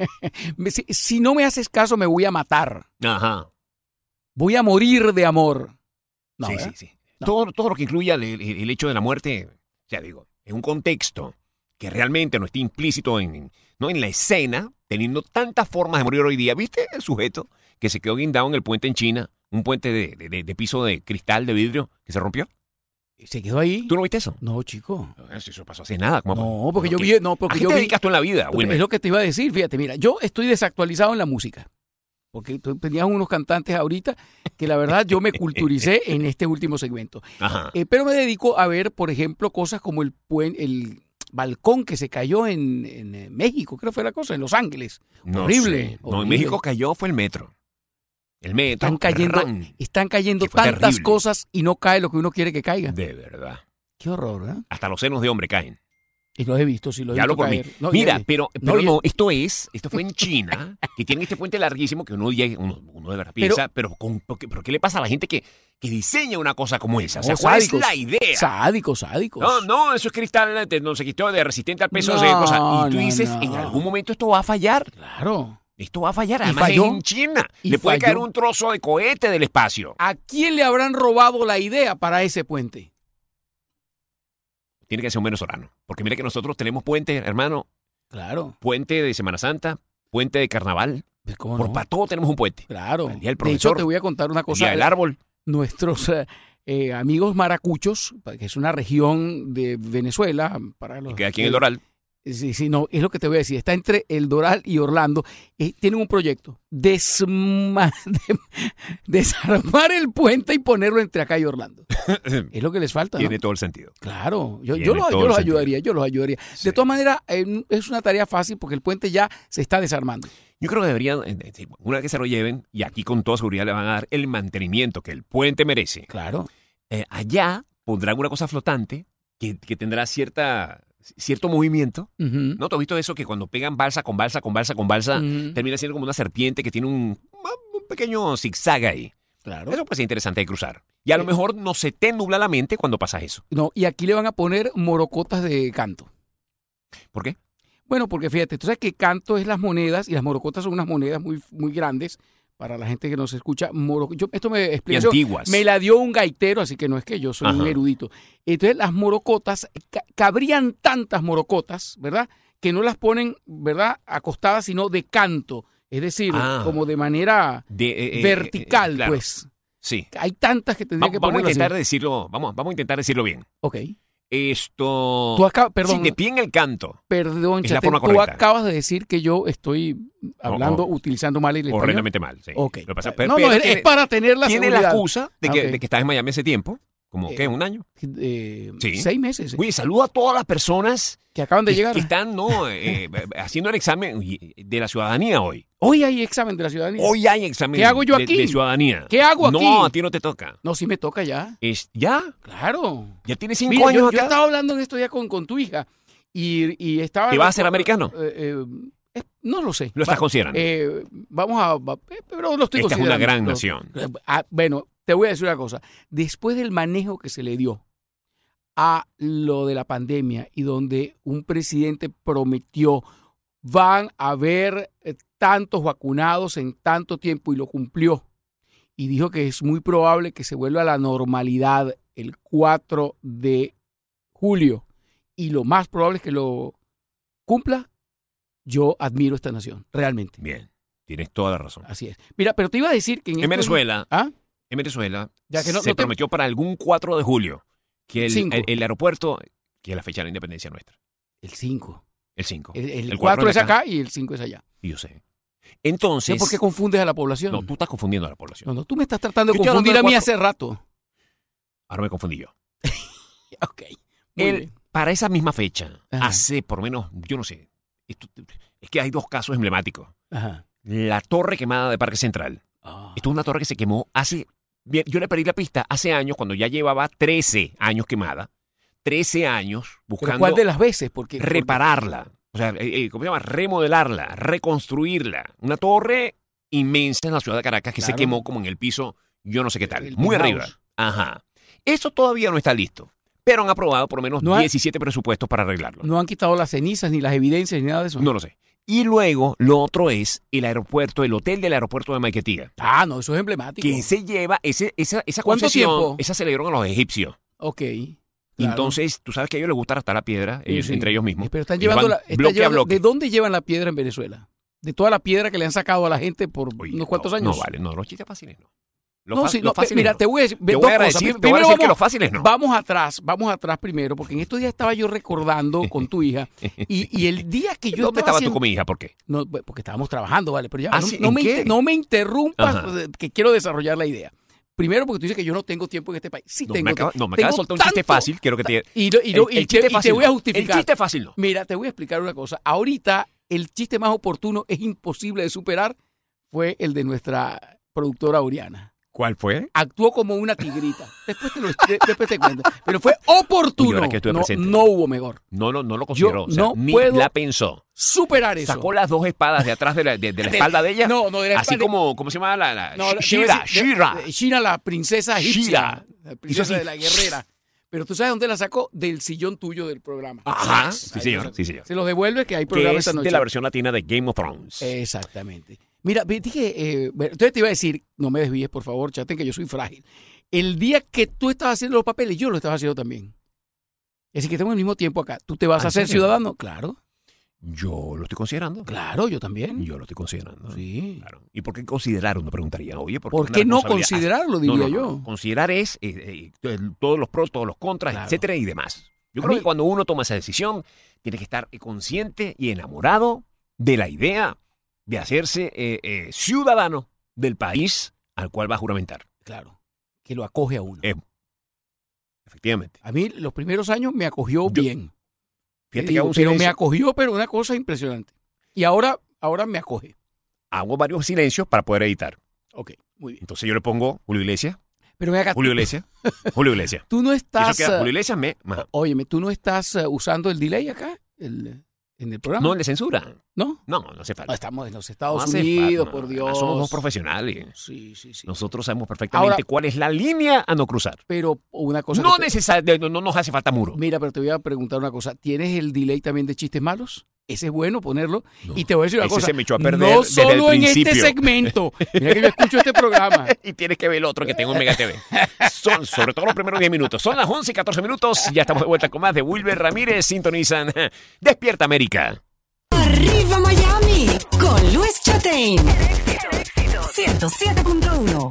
Si no me haces caso, me voy a matar. Ajá. Voy a morir de amor. No, sí, ¿verdad? sí. No. Todo lo que incluya el hecho de la muerte, ya digo, en un contexto que realmente no esté implícito en la escena, teniendo tantas formas de morir hoy día. ¿Viste el sujeto que se quedó guindado en el puente en China? Un puente de piso de cristal, de vidrio, que se rompió. ¿Se quedó ahí? ¿Tú no viste eso? No, chico. Eso pasó hace nada. No, porque yo ¿Qué? vi... No, porque ¿A qué yo te vi... dedicas tú en la vida, Wilmer? Es lo que te iba a decir, fíjate, mira, yo estoy desactualizado en la música. Porque tú tenías unos cantantes ahorita que la verdad yo me culturicé en este último segmento. Ajá. Pero me dedico a ver, por ejemplo, cosas como el balcón que se cayó en México, creo que fue la cosa, en Los Ángeles. No Horrible. sé. No, en horrible. México cayó fue el metro. El metro. Están cayendo Que fue tantas terrible. cosas y no cae lo que uno quiere que caiga. De verdad. Qué horror, ¿verdad? Hasta los senos de hombre caen. Y lo he visto, sí, lo he Ya hablo visto por mí. caer. No, Mira, y- pero no, y- no, esto fue en China, que tienen este puente larguísimo que uno de verdad piensa, pero ¿qué le pasa a la gente que diseña una cosa como esa? O sea, No, ¿cuál sádicos. es la idea? Sádicos. No, eso es cristal, no sé qué, de resistente al peso, No, no sé qué cosa. Y tú no, dices, no. en algún momento esto va a fallar. Claro. Esto va a fallar. Y Además falló. es en China. Y Le puede caer falló. un trozo de cohete del espacio. ¿A quién le habrán robado la idea para ese puente? Tiene que ser un venezolano. Porque mira que nosotros tenemos puente, hermano, Claro. puente de Semana Santa, puente de carnaval. Pues, ¿cómo no? Para todo tenemos un puente. Claro. El día del De hecho, profesor, te voy a contar una El cosa. día del árbol. Nuestros amigos maracuchos, que es una región de Venezuela, para los Que aquí en el Doral. Sí, no, es lo que te voy a decir. Está entre El Doral y Orlando. Tienen un proyecto. Desarmar el puente y ponerlo entre acá y Orlando. Es lo que les falta, ¿no? Tiene todo el sentido. Claro, yo Tiene los todo el sentido. ayudaría. Sí. De todas maneras, es una tarea fácil porque el puente ya se está desarmando. Yo creo que deberían, una vez que se lo lleven, y aquí con toda seguridad le van a dar el mantenimiento que el puente merece. Claro. Allá pondrán una cosa flotante que tendrá cierto movimiento. Ujú. ¿No? ¿Tú has visto eso que cuando pegan balsa con balsa, Ujú. termina siendo como una serpiente que tiene un pequeño zigzag ahí? Claro. Eso puede ser interesante de cruzar. Y a lo mejor no se te nubla la mente cuando pasa eso. No, y aquí le van a poner morocotas de canto. ¿Por qué? Bueno, porque fíjate, tú sabes que canto es las monedas y las morocotas son unas monedas muy, muy grandes para la gente que nos escucha. Esto me Y explicación antiguas. me la dio un gaitero, así que no es que yo soy un Ajá. erudito. Entonces las morocotas, cabrían tantas morocotas, ¿verdad? Que no las ponen, ¿verdad? Acostadas, sino de canto. Es decir, como de manera vertical, claro. pues. Sí. Hay tantas que tendría que Vamos a ponerlas intentar así. decirlo, vamos a intentar decirlo bien. Ok. Esto. Perdón, Sí, de pie en el canto. perdón, Es la Chatel, forma tú correcta. acabas de decir que yo estoy hablando, utilizando mal el español. Horrendamente mal. Sí. Ok. Lo que pasa- No, es tiene- para tener la Tiene seguridad. la excusa de que, Ok. de que estás en Miami hace tiempo. ¿Como qué? ¿Un año? Sí. 6 meses. Oye, saludo a todas las personas Que acaban de que, llegar. que están haciendo el examen de la ciudadanía hoy. Hoy hay examen de la ciudadanía. Hoy hay examen ¿Qué hago yo de- aquí? de ciudadanía. ¿Qué hago aquí? No, a ti no te toca. No, sí me toca ya. ¿Ya? Claro. ¿Ya tienes 5 Mira, años yo acá? estaba hablando en esto ya con tu hija y estaba... ¿Te vas a ser americano? No lo sé. ¿Lo estás considerando? Pero lo estoy Esta es una considerando. gran Lo- nación. Bueno, te voy a decir una cosa. Después del manejo que se le dio a lo de la pandemia y donde un presidente prometió van a haber tantos vacunados en tanto tiempo y lo cumplió y dijo que es muy probable que se vuelva a la normalidad el 4 de julio y lo más probable es que lo cumpla, yo admiro esta nación, realmente. Bien. Tienes toda la razón. Así es. Mira, pero te iba a decir que En Venezuela, ¿Ah? en Venezuela Ya que no se te- prometió para algún 4 de julio que Cinco. el aeropuerto, que es la fecha de la independencia nuestra, El 5. el 5. El 4 es acá y el 5 es allá. Yo sé. Entonces, ¿Por qué confundes a la población? no, tú estás confundiendo a la población. No, tú me estás tratando de Yo estoy hablando confundir de a mí 4. hace rato. Ahora me confundí yo. Ok. Muy bien. Para esa misma fecha, Ajá. hace por lo menos, yo no sé, es que hay dos casos emblemáticos. Ajá. La torre quemada de Parque Central. Ah. Esto es una torre que se quemó hace... Bien, yo le perdí la pista hace años, cuando ya llevaba 13 años quemada. 13 años ¿Pero buscando cuál de las veces? Porque repararla. O sea, ¿cómo se llama? Remodelarla, reconstruirla. Una torre inmensa en la ciudad de Caracas que se Claro. quemó como en el piso, yo no sé qué tal. El Muy penthouse. arriba. Ajá. Eso todavía no está listo. Pero han aprobado por lo menos No ha- 17 presupuestos para arreglarlo. no han quitado las cenizas, ni las evidencias, ni nada de eso. No lo sé. Y luego, lo otro es el aeropuerto, el hotel del aeropuerto de Maiquetía. Ah, no, eso es emblemático. Que se lleva, esa ¿Cuánto concesión, tiempo? esa se le dieron a los egipcios. Ok. Y claro. entonces, tú sabes que a ellos les gusta hasta la piedra, ellos, Sí. entre ellos mismos. Pero están Y llevando van están bloque a llevando- bloque. ¿De dónde llevan la piedra en Venezuela? De toda la piedra que le han sacado a la gente por Oye, unos cuantos no, años. No vale, no, los chistes fáciles no. No, sí, Los fáciles mira, no. te voy a decir Te dos voy a cosas. decir, Primero que los fáciles no. vamos atrás primero, porque en estos días estaba yo recordando con tu hija y el día que yo ¿Dónde estaba estabas tú haciendo... con mi hija? ¿Por qué? No, porque estábamos trabajando, vale, pero ya Ah, no, sí, no ¿en me, qué? no me interrumpas, Ajá. que quiero desarrollar la idea. Primero porque tú dices que yo no tengo tiempo en este país. Sí No, tengo. me acaba de tengo soltar un chiste tanto. fácil, quiero que te... Y el chiste te fácil voy a no. justificar. El chiste fácil no. Mira, te voy a explicar una cosa. Ahorita el chiste más oportuno es imposible de superar fue el de nuestra productora Oriana. ¿Cuál fue? Actuó como una tigrita. Después te cuento. Pero fue oportuno. Y ahora que estuve no, presente. no hubo mejor. No lo consideró. O sea, no ni puedo la pensó. Superar eso. Sacó las dos espadas de atrás de la espalda de ella. No, de la Así espalda. ¿cómo se llama la No, Shira? Shira, la princesa egipcia. Shira. La princesa Hizo así. de la guerrera. Pero tú sabes dónde la sacó? Del sillón tuyo del programa. Ajá. Ahí Sí, señor. lo Sí, señor. Se los devuelve que hay Que programa es esta noche. de la versión latina de Game of Thrones. Exactamente. Mira, dije, entonces te iba a decir, no me desvíes, por favor, chaten, que yo soy frágil. El día que tú estabas haciendo los papeles, yo lo estaba haciendo también. Es decir, que estamos al mismo tiempo acá. ¿Tú te vas ¿Ah, a en ser serio? ciudadano? Claro, Yo lo estoy considerando. claro, yo también. Yo lo estoy considerando. Sí. Claro. ¿Y por qué considerar? Uno preguntaría. Oye, ¿Por es una qué no responsabilidad? considerarlo, diría No. yo? Considerar es todos los pros, todos los contras, Claro. etcétera y demás. Yo A creo mí- que cuando uno toma esa decisión, tiene que estar consciente y enamorado de la idea de hacerse ciudadano del país al cual va a juramentar. Claro, que lo acoge a uno. Efectivamente. A mí los primeros años me acogió bien. Fíjate Te que hago digo, un pero me silencio. acogió, pero una cosa impresionante. Y ahora me acoge. Hago varios silencios para poder editar. Ok, muy bien. Entonces yo le pongo Julio Iglesias, Pero me Julio Iglesias, Julio Iglesias. tú no Y estás... eso queda Julio Iglesias ajá. Óyeme, ¿tú no estás usando el delay acá? En el programa. No, el de censura. ¿No? No hace falta. No, estamos en los No Estados hace Unidos, falta, por no. Dios. Somos dos profesionales. Sí, sí, sí. Nosotros sabemos perfectamente Ahora- cuál es la línea a no cruzar. Pero una cosa... No, que no nos hace falta muro. Mira, pero te voy a preguntar una cosa. ¿Tienes el delay también de chistes malos? Ese es bueno ponerlo. No, Y te voy a decir una ese cosa. se me echó a perder no desde el solo en este principio. segmento. Mira que yo escucho este programa. Y tienes que ver el otro que tengo en Mega TV. Son sobre todo los primeros 10 minutos. Son las 11 y 14 minutos. Ya estamos de vuelta con más de Wilber Ramírez. Sintonizan Despierta América. Arriba Miami con Luis Chatein. 107.1.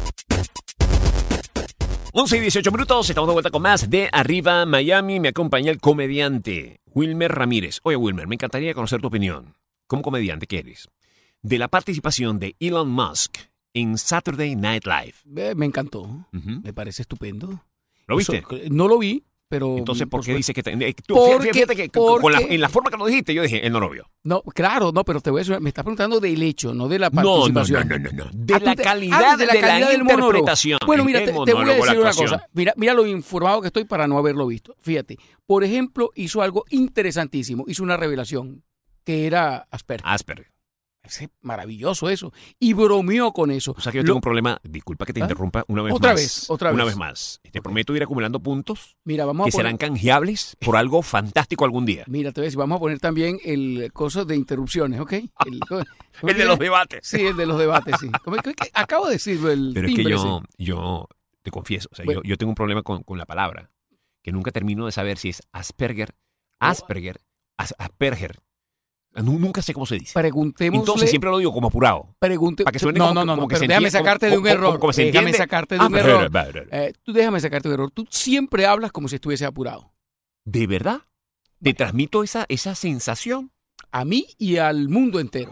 11 y 18 minutos, estamos de vuelta con más de Arriba Miami. Me acompaña el comediante Wilmer Ramírez. Oye, Wilmer, me encantaría conocer tu opinión, como comediante que eres, de la participación de Elon Musk en Saturday Night Live. Me encantó. Ujú. Me parece estupendo. ¿Lo viste? Eso, no lo vi, pero... Entonces, ¿por qué supuesto. dice que Porque- fíjate que porque- en la forma que lo dijiste, yo dije, él no lo vio. No, claro, no, pero te voy a decir, me estás preguntando del hecho, no de la No, no, participación. no. De Ah, la tú te- calidad de la de calidad la del monólogo. interpretación. Bueno, mira, El te voy a monólogo, decir la una actuación. cosa. Mira lo informado que estoy para no haberlo visto. Fíjate, por ejemplo, hizo algo interesantísimo. Hizo una revelación que era Asperger. Asperger. Es maravilloso eso. Y bromeó con eso. O sea que yo Lo- tengo un problema, disculpa que te ¿Ah? interrumpa una vez Otra más. vez, otra Una vez. vez más. Te prometo ir acumulando puntos Mira, vamos que a poner, serán canjeables por algo fantástico algún día. mira, te voy a decir, vamos a poner también el coso de interrupciones, ¿ok? ¿Cómo El de los debates. Sí, el de los debates, sí. Acabo de decirlo, el Pero es que timbre, yo te confieso, o sea, Bueno. yo tengo un problema con la palabra, que nunca termino de saber si es Asperger, Nunca sé cómo se dice. Preguntémosle. Entonces siempre lo digo como apurado. Para que suene no, como, no, como que pero se déjame entiende, sacarte de un error. Como se Déjame entiende. sacarte de un error. Pero. Tú déjame sacarte de un error. Tú siempre hablas como si estuviese apurado. ¿De verdad? ¿Te transmito esa sensación? A mí y al mundo entero.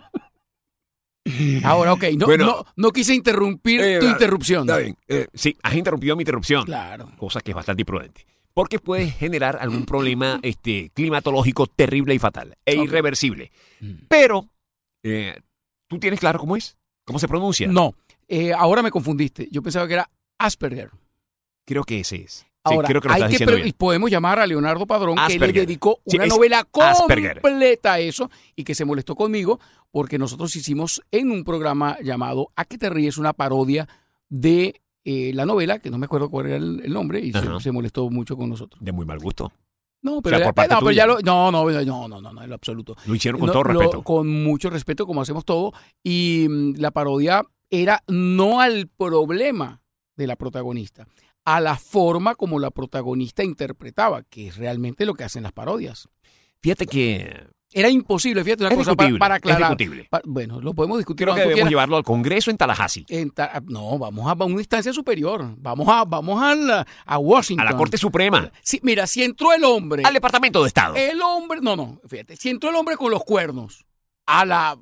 Ahora, ok, no quise interrumpir tu interrupción. Está bien. Sí, has interrumpido mi interrupción. Claro. Cosa que es bastante imprudente. Porque puede generar algún problema climatológico terrible y fatal e irreversible. Pero, ¿tú tienes claro cómo es? ¿Cómo se pronuncia? No, ahora me confundiste. Yo pensaba que era Asperger. Creo que ese es. Ahora, sí, creo que lo estás diciendo bien. podemos llamar a Leonardo Padrón, Asperger. que le dedicó una novela completa a eso y que se molestó conmigo porque nosotros hicimos en un programa llamado ¿A qué te ríes? Una parodia de la novela, que no me acuerdo cuál era el nombre, y se molestó mucho con nosotros. De muy mal gusto. No, pero, no, en lo absoluto. Lo hicieron con todo respeto. Con mucho respeto, como hacemos todo, y la parodia era no al problema de la protagonista, a la forma como la protagonista interpretaba, que es realmente lo que hacen las parodias. Fíjate que... Era imposible, fíjate una cosa para aclarar. Es discutible. Bueno, lo podemos discutir. Creo que debemos llevarlo al Congreso en Tallahassee. No, vamos a una instancia superior. Vamos a Washington. A la Corte Suprema. Sí, mira, si entró el hombre... Al Departamento de Estado. El hombre... No, fíjate. Si entró el hombre con los cuernos allá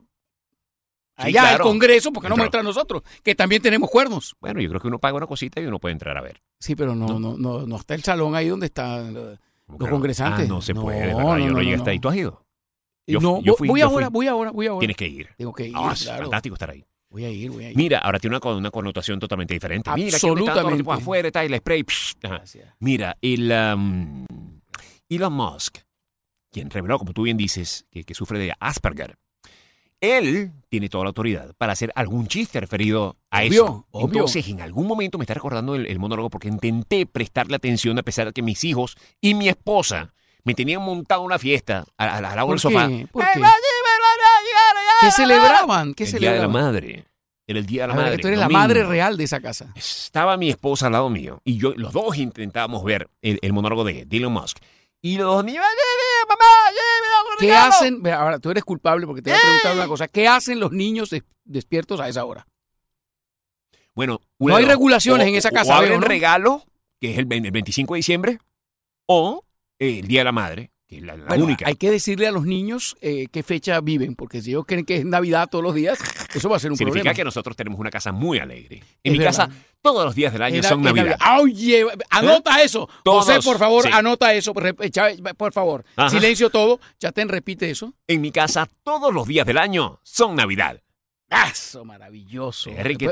al Congreso, porque no vamos a entrar nosotros, que también tenemos cuernos. Bueno, yo creo que uno paga una cosita y uno puede entrar a ver. Sí, pero no está el salón ahí donde están los congresantes. No se puede, ¿verdad? Yo no llegué hasta ahí. ¿Tú has ido? Yo fui. Voy ahora. Tienes que ir. Tengo que ir, claro. Es fantástico estar ahí. Voy a ir. Mira, ahora tiene una connotación totalmente diferente. Mira, que están todos los tipos afuera, está el spray. Mira, Elon Musk, quien reveló, como tú bien dices, que sufre de Asperger. Él tiene toda la autoridad para hacer algún chiste referido a eso. Entonces, en algún momento me está recordando el monólogo porque intenté prestarle atención a pesar de que mis hijos y mi esposa me tenían montado una fiesta al lado del sofá. ¿Por qué? ¿Qué celebraban? El Día de la Madre. Era el Día de la Madre. Tú eres la madre real de esa casa. Estaba mi esposa al lado mío y los dos intentábamos ver el monólogo de Elon Musk. Y los dos niños, mamá, ¿qué hacen? Ahora, tú eres culpable porque te voy a preguntar una cosa. ¿Qué hacen los niños despiertos a esa hora? Bueno, no hay regulaciones en esa casa. O abren regalo, que es el 25 de diciembre, o el Día de la Madre, que es la única. Hay que decirle a los niños qué fecha viven, porque si ellos creen que es Navidad todos los días, eso va a ser un problema. Significa que nosotros tenemos una casa muy alegre. En mi casa, todos los días del año son Navidad. Oye, anota eso. José, por favor, anota eso. Por favor. Ajá. Silencio todo. Chaten, repite eso. En mi casa, todos los días del año son Navidad. Eso, maravilloso.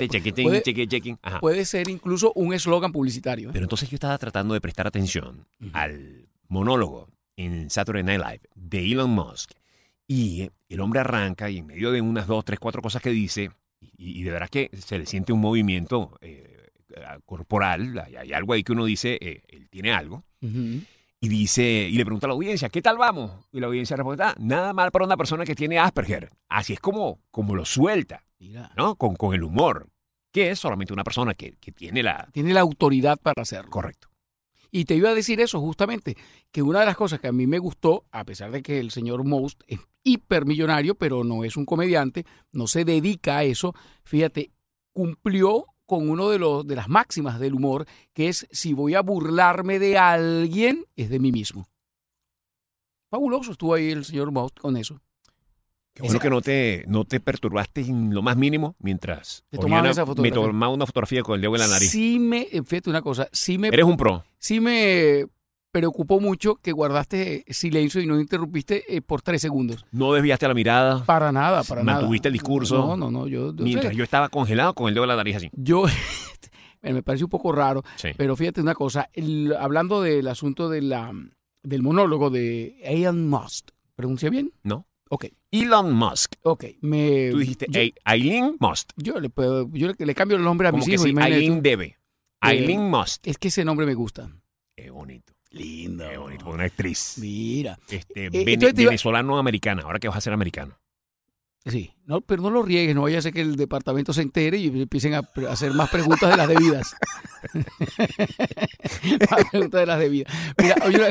Puede ser incluso un eslogan publicitario. Pero entonces yo estaba tratando de prestar atención al monólogo en Saturday Night Live de Elon Musk. Y el hombre arranca y en medio de unas 2, 3, 4 cosas que dice, y de verdad que se le siente un movimiento corporal, hay algo ahí que uno dice, él tiene algo. Y dice, y le pregunta a la audiencia, ¿qué tal vamos? Y la audiencia responde, nada mal para una persona que tiene Asperger. Así es como lo suelta, ¿no? Con el humor, que es solamente una persona que tiene la autoridad para hacerlo. Correcto. Y te iba a decir eso justamente, que una de las cosas que a mí me gustó, a pesar de que el señor Musk es hipermillonario, pero no es un comediante, no se dedica a eso, fíjate, cumplió con uno de las máximas del humor, que es si voy a burlarme de alguien, es de mí mismo. Fabuloso estuvo ahí el señor Musk con eso. Qué bueno que no te perturbaste en lo más mínimo mientras me tomaba una fotografía con el dedo en la nariz. Fíjate una cosa, eres un pro. Sí me preocupó mucho que guardaste silencio y no interrumpiste por 3 segundos. No desviaste la mirada. Para nada. Mantuviste el discurso. No. Mientras yo estaba congelado con el dedo en la nariz así. Me parece un poco raro, pero fíjate una cosa, hablando del asunto del monólogo de Elon Musk, ¿pronuncia bien? No. Ok. Elon Musk. Ok. Tú dijiste Eileen Musk. Yo le cambio el nombre a mis hijos. Como que Eileen debe. Eileen Musk. Es que ese nombre me gusta. Qué bonito. Lindo. Qué bonito. Una actriz. Mira. Venezolano americana. Ahora que vas a ser americano. Sí. No, pero no lo riegues. No vaya a ser que el departamento se entere y empiecen a hacer más preguntas de las debidas. Más preguntas de las debidas. Mira,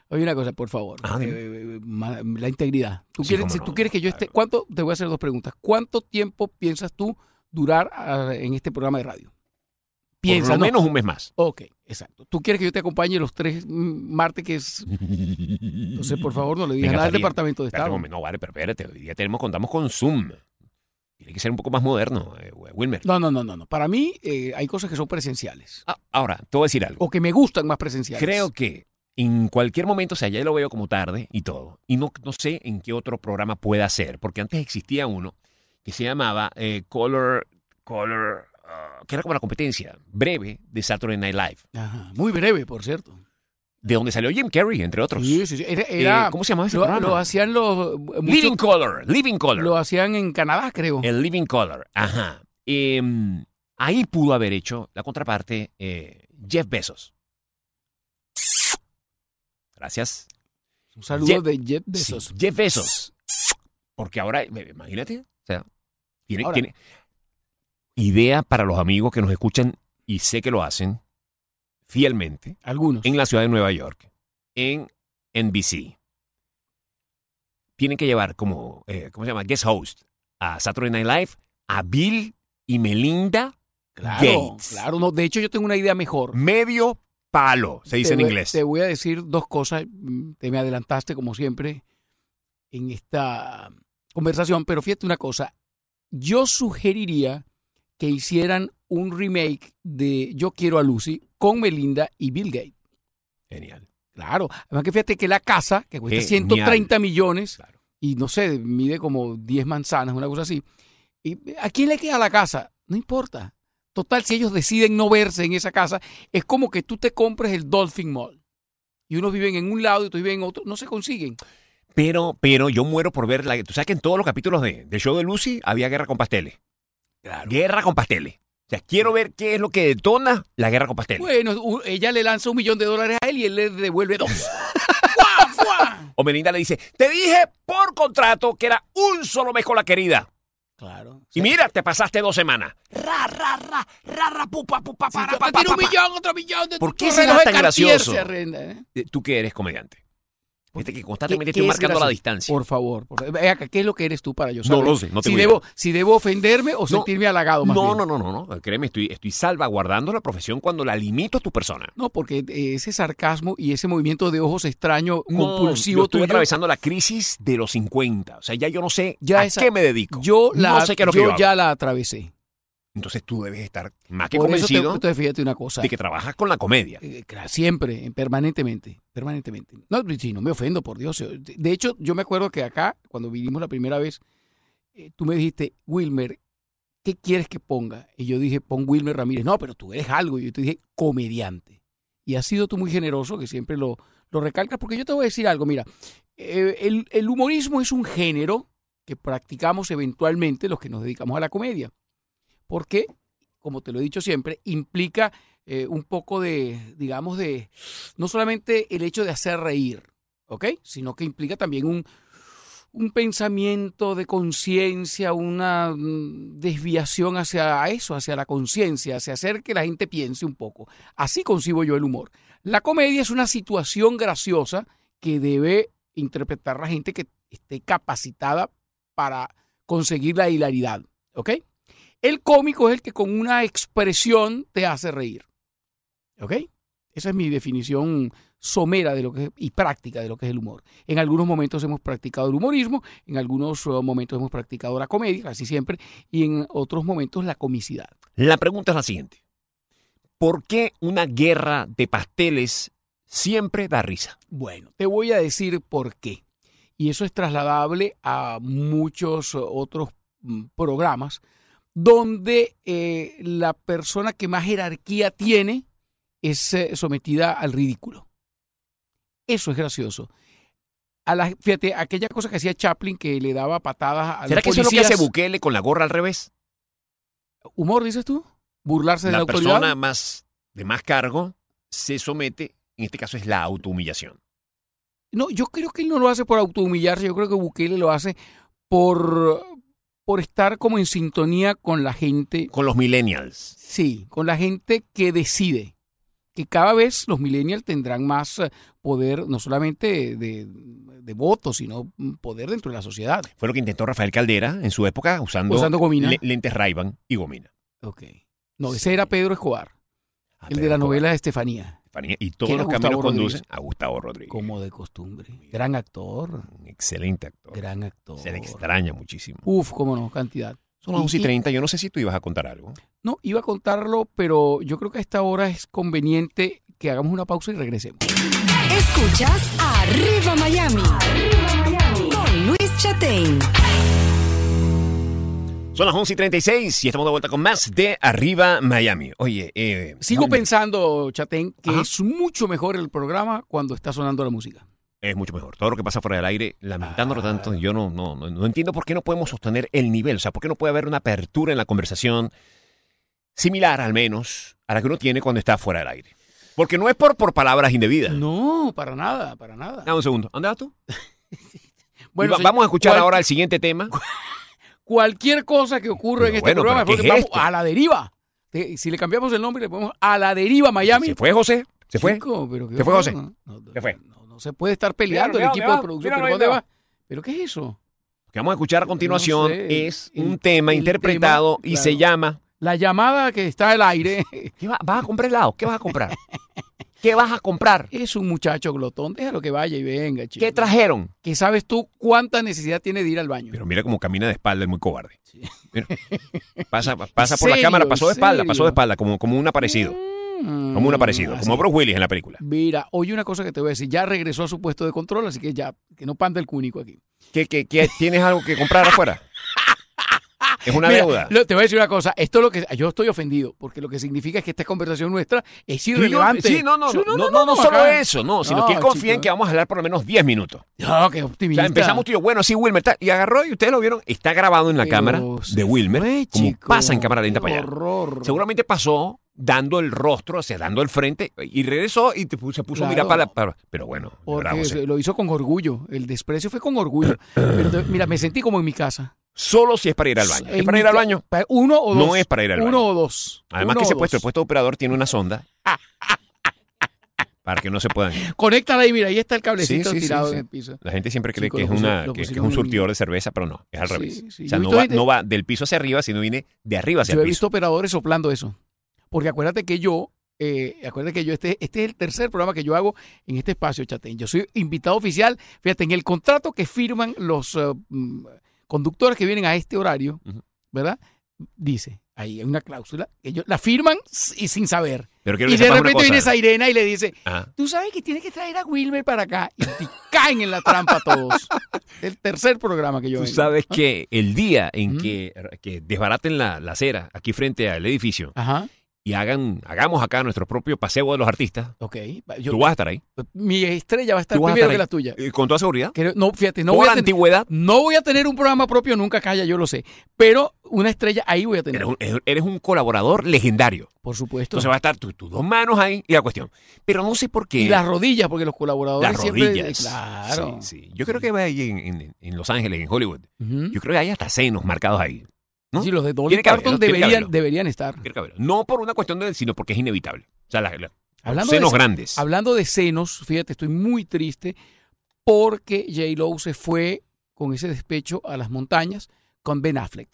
Oye, una cosa, por favor. La integridad. ¿Tú quieres que yo esté? ¿Cuánto? Te voy a hacer 2 preguntas. ¿Cuánto tiempo piensas tú durar en este programa de radio? Por lo menos un mes más. Ok, exacto. ¿Tú quieres que yo te acompañe los 3 martes que es? Entonces, por favor, no le digas nada al Departamento de Estado. No, vale, pero espérate. Hoy día contamos con Zoom. Tiene que ser un poco más moderno, Wilmer. No. Para mí hay cosas que son presenciales. Ahora, te voy a decir algo. O que me gustan más presenciales. Creo que en cualquier momento, o sea, ya lo veo como tarde y todo. Y no sé en qué otro programa pueda ser. Porque antes existía uno que se llamaba Color, que era como la competencia breve de Saturday Night Live. Ajá, muy breve, por cierto. De donde salió Jim Carrey, entre otros. Sí. Era, ¿cómo se llamaba ese programa? Lo hacían los... Living Color. Lo hacían en Canadá, creo. El Living Color, ajá. Ahí pudo haber hecho la contraparte Jeff Bezos. Gracias. Un saludo de Jeff Bezos. Sí, Jeff Bezos. Porque ahora, imagínate, o sea, tiene idea para los amigos que nos escuchan y sé que lo hacen fielmente. Algunos. En la ciudad de Nueva York, en NBC. Tienen que llevar como, ¿cómo se llama? Guest host a Saturday Night Live a Bill y Melinda Gates. Claro, no, de hecho yo tengo una idea mejor. Medio palo, se dice en inglés. Te voy a decir 2 cosas. Te me adelantaste, como siempre, en esta conversación, pero fíjate una cosa. Yo sugeriría que hicieran un remake de Yo Quiero a Lucy con Melinda y Bill Gates. Genial. Claro. Además que fíjate que la casa, que cuesta 130 millones, claro, y no sé, mide como 10 manzanas, una cosa así. ¿Y a quién le queda la casa? No importa. Total, si ellos deciden no verse en esa casa, es como que tú te compres el Dolphin Mall. Y unos viven en un lado y otros viven en otro. No se consiguen. Pero yo muero por ver. Tú sabes que en todos los capítulos del show de Lucy había guerra con pasteles. Claro. Guerra con pasteles. O sea, quiero ver qué es lo que detona la guerra con pasteles. Bueno, ella le lanza $1 millón a él y él le devuelve 2. O Melinda le dice, te dije por contrato que era un solo mes con la querida. Claro. Y mira, te pasaste 2 semanas. Pupa, tira $1 millón, otro millón. ¿Por qué será tan gracioso? Tú que eres comediante. Viste que constantemente estoy marcando la distancia. Por favor. Ve acá, ¿qué es lo que eres tú para yo saber? No lo sé, no tengo idea. Si debo ofenderme o sentirme halagado más bien. No. Créeme, estoy salvaguardando la profesión cuando la limito a tu persona. No, porque ese sarcasmo y ese movimiento de ojos extraño, compulsivo yo estoy atravesando la crisis de los 50. O sea, ya yo no sé qué me dedico. No sé qué es lo que yo ya la atravesé. Entonces tú debes estar más que convencido. Entonces fíjate una cosa. De que trabajas con la comedia. Siempre, permanentemente. No, si no me ofendo, por Dios. De hecho, yo me acuerdo que acá, cuando vinimos la primera vez, tú me dijiste, Wilmer, ¿qué quieres que ponga? Y yo dije, pon Wilmer Ramírez. No, pero tú eres algo. Y yo te dije, comediante. Y has sido tú muy generoso, que siempre lo recalcas, porque yo te voy a decir algo. Mira, el humorismo es un género que practicamos eventualmente los que nos dedicamos a la comedia. Porque, como te lo he dicho siempre, implica un poco digamos, no solamente el hecho de hacer reír, ¿ok? Sino que implica también un pensamiento de conciencia, una desviación hacia eso, hacia la conciencia, hacia hacer que la gente piense un poco. Así concibo yo el humor. La comedia es una situación graciosa que debe interpretar la gente que esté capacitada para conseguir la hilaridad, ¿ok? El cómico es el que con una expresión te hace reír. ¿Ok? Esa es mi definición somera de lo que es, y práctica de lo que es el humor. En algunos momentos hemos practicado el humorismo, en algunos momentos hemos practicado la comedia, casi siempre, y en otros momentos la comicidad. La pregunta es la siguiente. ¿Por qué una guerra de pasteles siempre da risa? Bueno, te voy a decir por qué. Y eso es trasladable a muchos otros programas donde la persona que más jerarquía tiene es sometida al ridículo. Eso es gracioso. Fíjate, aquella cosa que hacía Chaplin que le daba patadas a los policías. ¿Será que eso es lo que hace Bukele con la gorra al revés? ¿Humor, dices tú? ¿Burlarse de la autoridad? La persona de más cargo se somete, en este caso es la autohumillación. No, yo creo que él no lo hace por autohumillarse, yo creo que Bukele lo hace por estar como en sintonía con la gente. Con los millennials. Sí, con la gente que decide que cada vez los millennials tendrán más poder, no solamente de votos, sino poder dentro de la sociedad. Fue lo que intentó Rafael Caldera en su época usando gomina. Lentes Ray-Ban y gomina. Ok. No, ese era Pedro Escobar, el de la novela de Estefanía. Y todos los caminos conducen a Gustavo Rodríguez. Como de costumbre. Gran actor. Un excelente actor. Gran actor. Se le extraña muchísimo. Uf, cómo no, cantidad. Son las 11:30. Yo no sé si tú ibas a contar algo. No, iba a contarlo, pero yo creo que a esta hora es conveniente que hagamos una pausa y regresemos. Escuchas Arriba Miami. Con Luis Chatein. Son las 11:36 y estamos de vuelta con más de Arriba Miami. Oye, sigo pensando, Chatein, que es mucho mejor el programa cuando está sonando la música. Es mucho mejor. Todo lo que pasa fuera del aire, lamentándolo tanto, yo no entiendo por qué no podemos sostener el nivel. O sea, por qué no puede haber una apertura en la conversación similar, al menos, a la que uno tiene cuando está fuera del aire. Porque no es por palabras indebidas. No, para nada, para nada. Dame un segundo. ¿Dónde vas tú? Bueno, vamos a escuchar ahora el siguiente tema. Cualquier cosa que ocurra en este programa, porque vamos a la deriva. Si le cambiamos el nombre, le ponemos a la deriva Miami. ¿Se fue José? ¿Se fue? Chico, pero ¿Se fue José? ¿Qué fue? No se puede estar peleando el equipo de producción. ¿Pero dónde va? ¿Pero qué es eso? Lo que vamos a escuchar a continuación es un tema interpretado y se llama... La llamada que está al aire. ¿Vas a comprar helado? ¿Qué vas a comprar? ¿Qué vas a comprar? Es un muchacho glotón. Déjalo que vaya y venga, chico. ¿Qué trajeron? ¿Qué sabes tú cuánta necesidad tiene de ir al baño? Pero mira cómo camina de espalda, es muy cobarde. Sí. Mira, pasa por la cámara, pasó de espalda, como un aparecido. Como un aparecido, como Bruce Willis en la película. Mira, oye una cosa que te voy a decir. Ya regresó a su puesto de control, así que ya, que no panda el cúnico aquí. ¿Qué tienes algo que comprar afuera? Es una deuda. Te voy a decir una cosa. Esto es lo que yo estoy ofendido, porque lo que significa es que esta conversación nuestra es irrelevante. No solo eso, sino que él confía en que vamos a hablar por lo menos 10 minutos. No, qué optimista. O sea, empezamos tú y yo, bueno, sí, Wilmer, y agarró y ustedes lo vieron, está grabado en la cámara de Wilmer, como pasa en cámara lenta para allá. Seguramente pasó dando el rostro, o sea, dando el frente, y regresó y se puso a mirar para... Pero bueno, porque lo hizo con orgullo. El desprecio fue con orgullo. Pero, mira, me sentí como en mi casa. Solo si es para ir al baño. ¿Es para ir al baño? Uno o dos. No es para ir al baño. Uno o dos. Además que el puesto de operador tiene una sonda para que no se puedan ir. Conéctala ahí, mira, ahí está el cablecito tirado en el piso. La gente siempre cree que es un surtidor de cerveza, pero no, es al revés. O sea, no va del piso hacia arriba, sino viene de arriba hacia el piso. Yo he visto operadores soplando eso. Porque acuérdate que este es el tercer programa que yo hago en este espacio, Chatein. Yo soy invitado oficial. Fíjate, en el contrato que firman los conductores que vienen a este horario, ¿verdad? Dice, ahí hay una cláusula, que ellos la firman y sin saber. Pero y de repente viene Zairena y le dice, tú sabes que tienes que traer a Wilmer para acá. Y te caen en la trampa todos. El tercer programa que yo vengo. Tú sabes que el día en que desbaraten la acera aquí frente al edificio, y hagamos acá nuestro propio paseo de los artistas. Okay. Tú vas a estar ahí. Mi estrella va a estar primero que la tuya. ¿Con toda seguridad? No, fíjate, antigüedad. No voy a tener un programa propio nunca, calla, yo lo sé. Pero una estrella ahí voy a tener. Eres un colaborador legendario. Por supuesto. Entonces va a estar tus dos manos ahí y la cuestión. Pero no sé por qué. Y las rodillas, porque los colaboradores las siempre... rodillas. Claro. Sí. Yo creo que va ahí en Los Ángeles, en Hollywood. Yo creo que hay hasta senos marcados ahí. ¿No? Sí, los de Dolly Parton deberían estar. No por una cuestión sino porque es inevitable. O sea, senos grandes. Hablando de senos, fíjate, estoy muy triste porque J-Lo se fue con ese despecho a las montañas con Ben Affleck.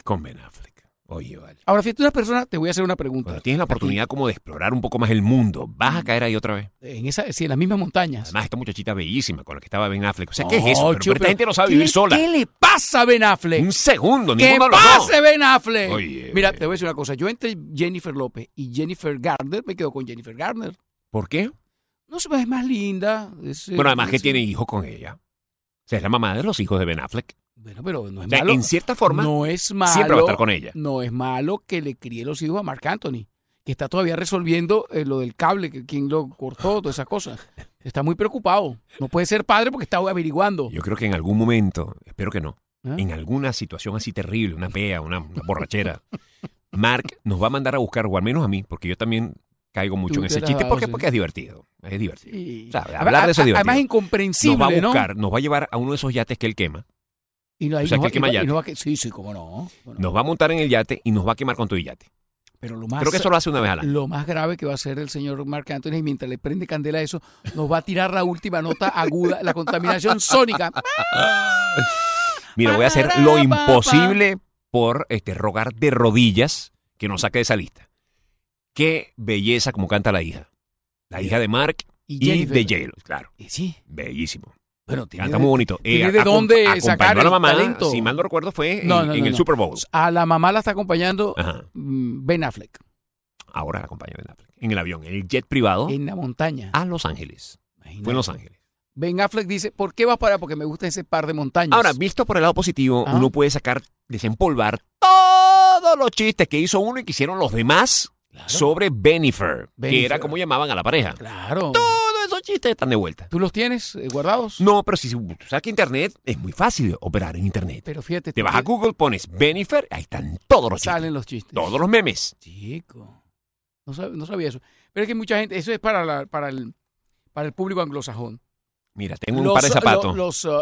Oye, vale. Ahora, fíjate, una persona, te voy a hacer una pregunta. Cuando tienes la oportunidad como de explorar un poco más el mundo, ¿vas a caer ahí otra vez? En las mismas montañas. Además, esta muchachita bellísima con la que estaba Ben Affleck. O sea, ¿qué es eso? Pero esta gente no sabe vivir sola. ¿Qué le pasa a Ben Affleck? Un segundo, ¿Qué ninguno de los dos. pasa, Ben Affleck? Oye, mira, te voy a decir una cosa. Yo entre Jennifer López y Jennifer Garner, me quedo con Jennifer Garner. ¿Por qué? No sé, es más linda. Bueno, además que tiene hijos con ella. O sea, es la mamá de los hijos de Ben Affleck. Bueno, pero no es malo. En cierta forma, no es malo, siempre va a estar con ella. No es malo que le críe los hijos a Marc Anthony, que está todavía resolviendo lo del cable, quién lo cortó, todas esas cosas. Está muy preocupado. No puede ser padre porque está averiguando. Yo creo que en algún momento, espero que no, en alguna situación así terrible, una pea, una borrachera, Marc nos va a mandar a buscar, o al menos a mí, porque yo también caigo mucho en ese chiste, porque es divertido. Es divertido. Sí. O sea, hablar de eso es divertido. Además, incomprensible, nos va a buscar, nos va a llevar a uno de esos yates que él quema. Y no, o sea, que él quema yate. Sí, cómo no. Nos va a montar en el yate y nos va a quemar con todo el yate. Pero lo más, Creo que eso lo hace una vez al año. Lo más grave que va a hacer el señor Marc Anthony, mientras le prende candela a eso, nos va a tirar la última nota aguda, la contaminación sónica. Mira, voy a hacer lo imposible por rogar de rodillas que nos saque de esa lista. Qué belleza como canta la hija. La hija de Marc y Jennifer. de J-Lo, claro. Sí. Bellísimo. Bueno, Canta muy bonito. tiene de dónde sacar acompañó a la mamá, el talento. si mal no recuerdo, fue No, en el Super Bowl. A la mamá la está acompañando Ajá. Ben Affleck. Ahora la acompaña Ben Affleck. En el avión, en el jet privado, En la montaña. a Los Ángeles. Imagínate. Fue en Los Ángeles. Ben Affleck dice, ¿por qué vas para allá? Porque me gusta ese par de montañas. Ahora, visto por el lado positivo, Ajá. uno puede desempolvar todos los chistes que hizo uno y que hicieron los demás Claro. sobre Bennifer, que Bennifer. era como llamaban a la pareja. Claro. Todos esos chistes están de vuelta. ¿Tú los tienes guardados? No, pero si sabes que Internet es muy fácil operar en Internet. Pero fíjate. Te vas a Google, pones Bennifer, ahí están todos los chistes. Salen los chistes. Todos los memes. Chico. No sabía eso. Pero es que mucha gente, eso es para el público anglosajón. Mira, tengo un par de zapatos.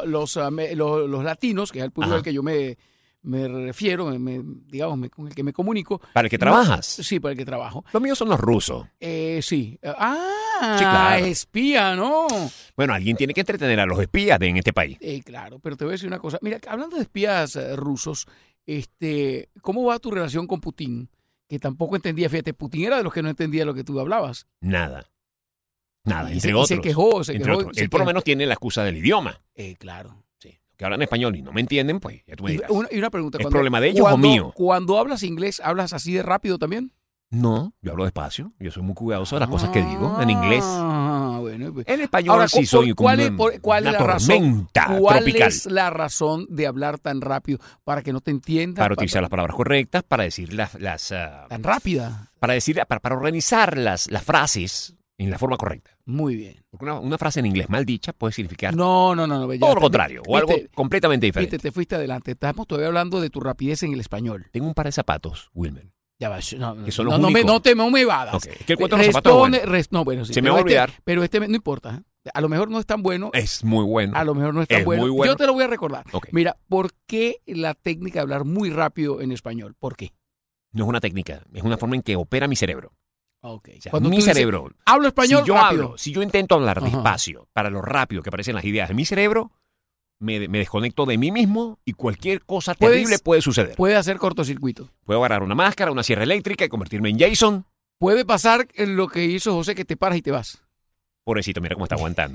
Los latinos, que es el público Ajá. al que yo me refiero, con el que me comunico. ¿Para el que trabajas? Sí, para el que trabajo. Los míos son los rusos. Sí. Sí, claro. Espía, ¿no? Bueno, alguien tiene que entretener a los espías en este país. Claro, pero te voy a decir una cosa. Mira, hablando de espías rusos, ¿cómo va tu relación con Putin? Que tampoco entendía, fíjate, Putin era de los que no entendía lo que tú hablabas. Nada, Y entre se otros. quejó. Entre otros. Él por lo menos tiene la excusa del idioma. Claro. Sí. Que hablan español y no me entienden, pues ya tú me dirás. Y una pregunta. ¿Es problema de ellos o mío? Cuando hablas inglés, ¿hablas así de rápido también? No, yo hablo despacio. Yo soy muy cuidadoso de las cosas que digo en inglés. Bueno, pues. En español Ahora, sí soy como ¿cuál es una la razón? tormenta ¿Cuál tropical. es la razón de hablar tan rápido? ¿Para que no te entiendan? Para utilizar las palabras correctas, para decir Tan rápida. para organizar las frases en la forma correcta. Muy bien. Porque una frase en inglés mal dicha puede significar No. todo lo contrario, o algo completamente diferente. Te fuiste adelante. Estamos todavía hablando de tu rapidez en el español. Tengo un par de zapatos, Wilmer. Ya va. Que son los no me únicos. evadas. Ok, es que el cuento de los zapatos es bueno. No, bueno, sí. Se me pero va a olvidar. Pero no importa. A lo mejor no es tan bueno. Es muy bueno. A lo mejor no es tan Es bueno. muy bueno. Yo te lo voy a recordar. Ok. Mira, ¿por qué la técnica de hablar muy rápido en español? ¿Por qué? No es una técnica, es una forma en que opera mi cerebro. Okay. O sea, Cuando mi tú dices, cerebro. hablo español Si yo rápido. si yo intento hablar Ajá. despacio, para lo rápido que aparecen las ideas de mi cerebro, me desconecto de mí mismo y cualquier cosa terrible puede suceder. Puede hacer cortocircuito. Puedo agarrar una máscara, una sierra eléctrica y convertirme en Jason. Puede pasar en lo que hizo José, que te paras y te vas. Pobrecito, mira cómo está aguantando.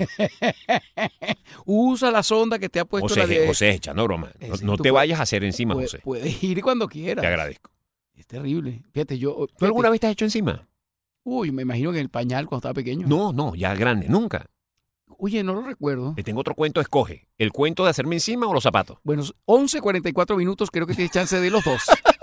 Usa la sonda que te ha puesto José, echando broma. No tú te vayas a hacer encima, puedes, José. Puedes ir cuando quieras. Te agradezco. Es terrible. Fíjate, yo. ¿Tú alguna vez te has hecho encima? Uy, me imagino que en el pañal cuando estaba pequeño. No, ya grande, nunca. Oye, no lo recuerdo. Te tengo otro cuento, escoge. ¿El cuento de hacerme encima o los zapatos? Bueno, 11:44 minutos, creo que tienes chance de los dos.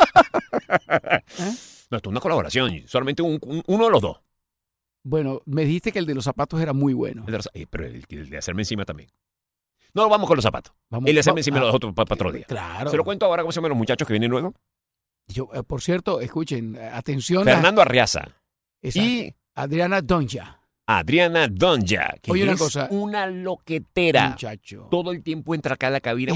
No, esto es una colaboración. Solamente uno de los dos. Bueno, me dijiste que el de los zapatos era muy bueno. Pero el de hacerme encima también. No, vamos con los zapatos. El de hacerme encima los otros para otro día. Claro. Se lo cuento ahora cómo se llaman los muchachos que vienen luego. Yo, por cierto, escuchen, atención. Fernando Arriaza. Exacto. Y Adriana Donja. Adriana Donja, que Oye, una es cosa. una loquetera. Muchacho. Todo el tiempo entra acá a la cabina.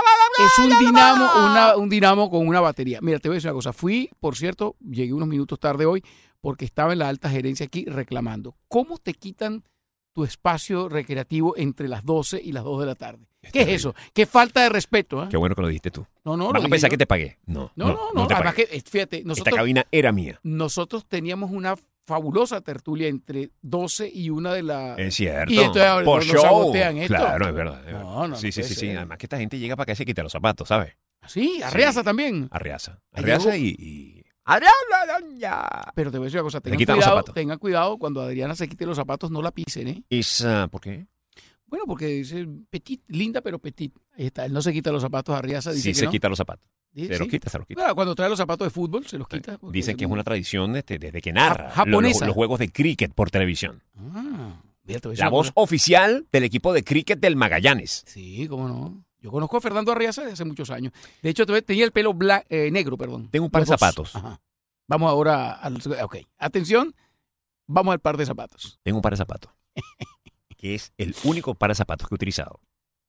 Es un dinamo con una batería. Mira, te voy a decir una cosa. Fui, por cierto, llegué unos minutos tarde hoy porque estaba en la alta gerencia aquí reclamando. ¿Cómo te quitan tu espacio recreativo entre las 12 y las 2 de la tarde? ¿Qué es eso? Qué falta de respeto. Qué bueno que lo dijiste tú. No, Vas a pensar que te pagué. No. No. te Además pagué. que, fíjate, Esta cabina era mía. nosotros teníamos una fabulosa tertulia entre 12 y 1 de la... Es cierto. Y entonces Por nos show. sabotean esto. Claro, es verdad. No sí. puede ser. Además que esta gente llega para que se quite los zapatos, ¿sabes? Sí, Arriaza también. Arriaza Ahí y... ¡Adriana Donja! Pero te voy a decir una cosa, Le quitan los zapatos. tengan cuidado cuando Adriana se quite los zapatos, no la pisen, ¿eh? ¿Por qué? Bueno, porque dice petit, linda pero petit. Ahí está, él no se quita los zapatos, Arriaza dice Sí, que se no. quita los zapatos. Dice, Se los sí. quita, se los quita. Bueno, cuando trae los zapatos de fútbol, se los quita. porque- Dicen que es una tradición desde que narra japonesa. los juegos de cricket por televisión. Ah, mira, te voy a decir La una voz cosa. oficial del equipo de cricket del Magallanes. Sí, cómo no. Yo conozco a Fernando Arriaza desde hace muchos años. De hecho, tenía el pelo negro, perdón. Tengo un par Los de dos. zapatos. Ajá. Vamos ahora al... Ok, atención, vamos al par de zapatos. Tengo un par de zapatos. Que es el único par de zapatos que he utilizado.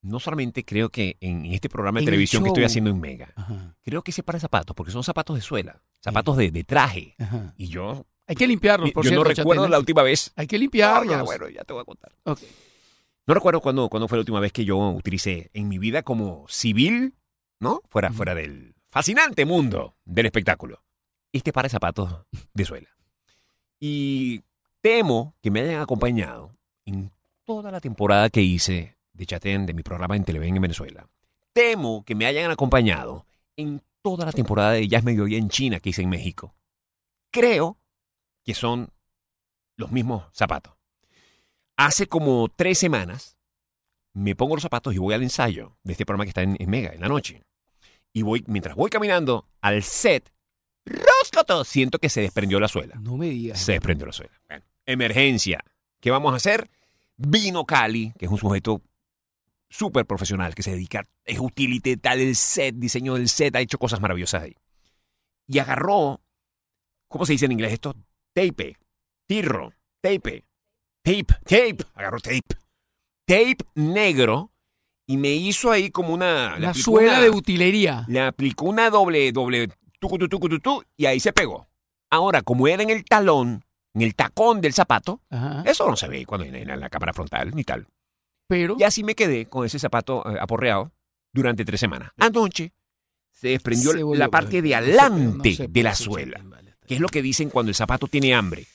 no solamente creo que en este programa de En el televisión que estoy show. haciendo en Mega, Ajá, creo que ese par de zapatos, porque son zapatos de suela, zapatos de traje. ajá. Y yo Hay que limpiarlos, por no cierto. recuerdo Chatena. la última vez. Hay que limpiarlos. Ya, bueno, ya te voy a contar. Ok. No recuerdo cuándo fue la última vez que yo utilicé en mi vida como civil, ¿no? Fuera del fascinante mundo del espectáculo. Este par de zapatos de suela. Y temo que me hayan acompañado en toda la temporada que hice de Chatén, de mi programa en Televen en Venezuela. Temo que me hayan acompañado en toda la temporada de Ya es Mediodía en China que hice en México. Creo que son los mismos zapatos. Hace como 3 semanas me pongo los zapatos y voy al ensayo de este programa que está en Mega, en la noche. Y mientras voy caminando al set, ¡roscoto! Siento que se desprendió la suela. No me digas. Se desprendió la suela. Bueno, emergencia. ¿Qué vamos a hacer? Vino Cali, que es un sujeto súper profesional, que se dedica, es utility tal del set, diseño del set, ha hecho cosas maravillosas ahí. Y agarró, ¿cómo se dice en inglés esto? Tape, tirro, tape, agarró tape negro y me hizo ahí como La suela de utilería. le aplicó una doble, tucu, y ahí se pegó. Ahora, como era en el talón, en el tacón del zapato, Ajá. eso no se ve cuando en la cámara frontal ni tal. Pero Y así me quedé con ese zapato aporreado durante 3 semanas. Anoche se desprendió se volvió- la parte de no sé, adelante no sé, de la no sé, suela, Chatén, vale, está que es lo que dicen cuando el zapato tiene hambre.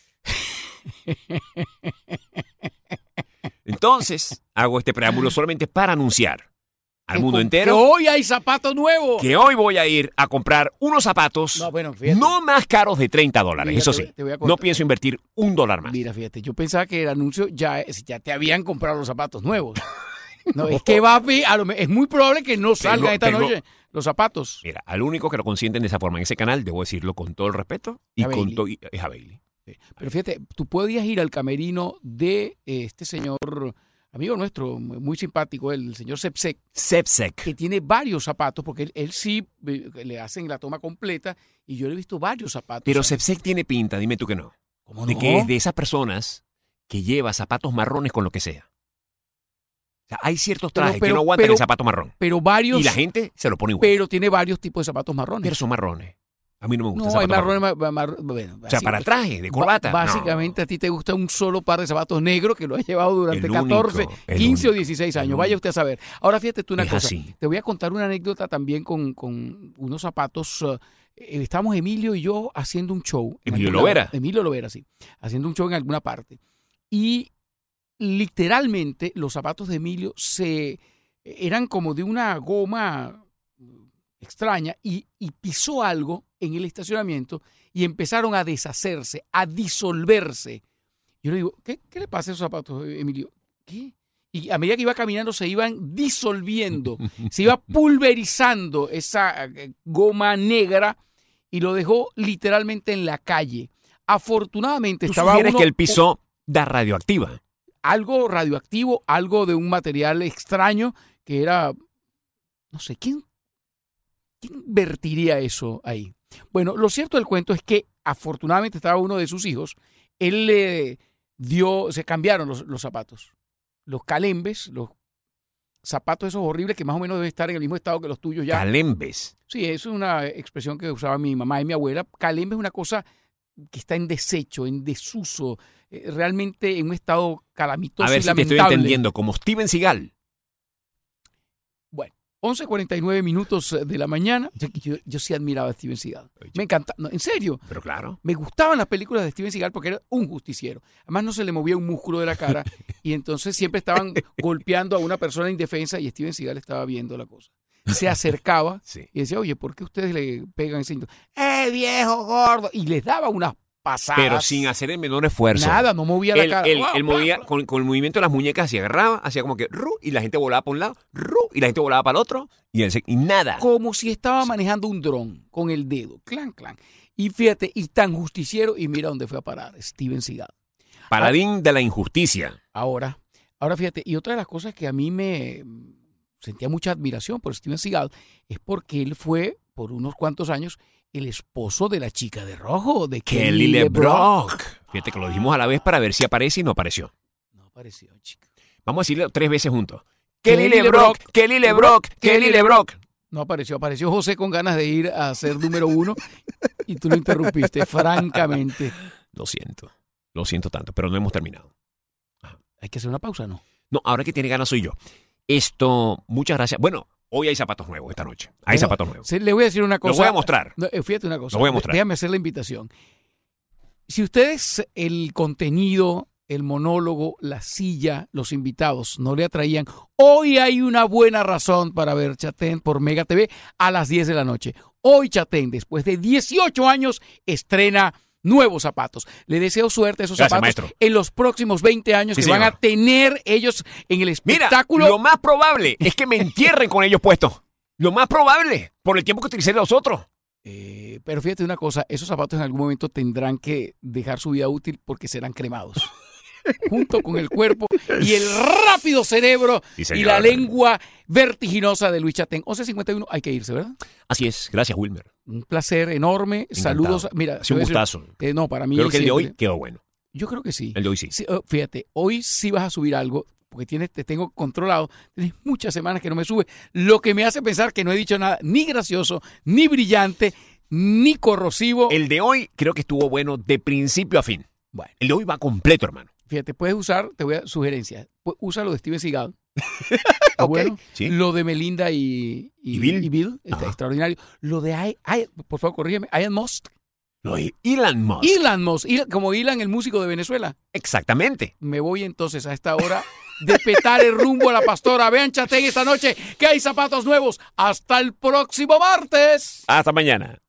Entonces, hago este preámbulo solamente para anunciar al mundo Que entero hoy hay zapatos nuevos. que hoy voy a ir a comprar unos zapatos No, bueno, fíjate. no más caros de $30, Mira, eso te sí. voy- te voy a contar. No pienso invertir $1 más. Mira, fíjate, yo pensaba que el anuncio ya te habían comprado los zapatos nuevos. No, es que es muy probable que no salgan esta tengo- noche los zapatos. Mira, al único que lo consienten de esa forma en ese canal, debo decirlo con todo el respeto, y A con Bailey. es a Bailey. Pero fíjate, tú podías ir al camerino de este señor, amigo nuestro, muy simpático, el señor Sepsek, Sepsek. que tiene varios zapatos, porque él sí le hacen la toma completa, y yo le he visto varios zapatos. Pero ahí. Sepsek tiene pinta, dime tú que no. ¿Cómo De no? que es de esas personas que lleva zapatos marrones con lo que sea. O sea, hay ciertos trajes que pero- no aguantan pero- el zapato marrón. Pero varios, Y la gente se lo pone igual. pero tiene varios tipos de zapatos marrones. Pero son marrones. A mí no me gusta No, el hay zapato marrones, marrón. bueno, O sea, así- para traje, de corbata. Básicamente a ti te gusta un solo par de zapatos negros que lo has llevado durante El 14, único, el 15 o único, 16 el años. único. Vaya usted a saber. Ahora fíjate tú una Es cosa. así. Te voy a contar una anécdota también con unos zapatos. Estábamos Emilio y yo haciendo un show. en Emilio algún Lovera. lado. Emilio Lovera, sí. Haciendo un show en alguna parte. Y literalmente los zapatos de Emilio eran como de una goma extraña y pisó algo en el estacionamiento y empezaron a deshacerse, a disolverse. Yo le digo, ¿qué le pasa a esos zapatos, Emilio? ¿Qué? Y a medida que iba caminando se iban disolviendo, se iba pulverizando esa goma negra y lo dejó literalmente en la calle. Afortunadamente Tú estaba sugieres que el piso da radioactiva. algo radioactivo, algo de un material extraño que era, no sé, ¿quién vertiría eso ahí? Bueno, lo cierto del cuento es que afortunadamente estaba uno de sus hijos, él le se cambiaron los zapatos, los calembes, los zapatos esos horribles que más o menos deben estar en el mismo estado que los tuyos ya. Calembes. Sí, eso es una expresión que usaba mi mamá y mi abuela. Calembe es una cosa que está en desecho, en desuso, realmente en un estado calamitoso A ver y si te lamentable. estoy entendiendo. Como Steven Seagal. Bueno, 11:49 de la mañana. Yo sí admiraba a Steven Seagal. Me encanta, no, en serio. Pero claro. Me gustaban las películas de Steven Seagal porque era un justiciero. Además no se le movía un músculo de la cara y entonces siempre estaban golpeando a una persona indefensa y Steven Seagal estaba viendo la cosa. Se acercaba Sí. y decía, oye, ¿por qué ustedes le pegan ese? Viejo gordo! Y les daba unas pasadas. Pero sin hacer el menor esfuerzo. Nada, no movía la cara. Él movía con el movimiento de las muñecas, se agarraba, hacía como que ru, y la gente volaba para un lado, ru, y la gente volaba para el otro, y nada. Como si estaba manejando un dron con el dedo. Clan, clan. Y fíjate, y tan justiciero, y mira dónde fue a parar, Steven Seagal. Paladín de la injusticia. Ahora fíjate, y otra de las cosas que a mí me sentía mucha admiración por Steven Seagal es porque él fue, por unos cuantos años, el esposo de la chica de rojo, de Kelly LeBrock. Fíjate que lo dijimos a la vez para ver si aparece y no apareció. No apareció, chica. Vamos a decirlo 3 veces juntos. Kelly LeBrock. No apareció José con ganas de ir a ser número 1 y tú lo interrumpiste, francamente. Lo siento tanto, pero no hemos terminado. Hay que hacer una pausa, ¿no? No, ahora que tiene ganas soy yo. Muchas gracias. Bueno, hoy hay zapatos nuevos esta noche. Zapatos nuevos. Le voy a decir una cosa. Lo voy a mostrar. Fíjate una cosa. Lo voy a mostrar. Déjame hacer la invitación. Si ustedes el contenido, el monólogo, la silla, los invitados no le atraían, hoy hay una buena razón para ver Chatén por Mega TV a las 10 de la noche. Hoy Chatén, después de 18 años, estrena nuevos zapatos. Le deseo suerte a esos zapatos, maestro, en los próximos 20 años que van a tener ellos en el espectáculo. Mira, lo más probable es que me entierren con ellos puestos. Lo más probable, por el tiempo que utilicé los otros. Pero fíjate una cosa, esos zapatos en algún momento tendrán que dejar su vida útil porque serán cremados. Junto con el cuerpo y el rápido cerebro y la lengua vertiginosa de Luis Chatén. 11:51, hay que irse, ¿verdad? Así es, gracias Wilmer. Un placer enorme, encantado. Saludos. Mira, es un gustazo. No, para mí creo que el de hoy quedó bueno. Yo creo que sí. El de hoy sí. Fíjate, hoy sí vas a subir algo porque te tengo controlado. Tienes muchas semanas que no me sube, lo que me hace pensar que no he dicho nada ni gracioso, ni brillante, ni corrosivo. El de hoy creo que estuvo bueno de principio a fin. Bueno. El de hoy va completo, hermano. Fíjate, puedes usar, te voy a sugerencias, usa lo de Steven Seagal. Okay, bueno, sí. Lo de Melinda y Bill está extraordinario. Lo de por favor, corrígeme, Elon Musk. Lo de Elon Musk. Como Elon, el músico de Venezuela. Exactamente. Me voy entonces a esta hora de petar el rumbo a la pastora. Vean Chatén esta noche que hay zapatos nuevos. Hasta el próximo martes. Hasta mañana.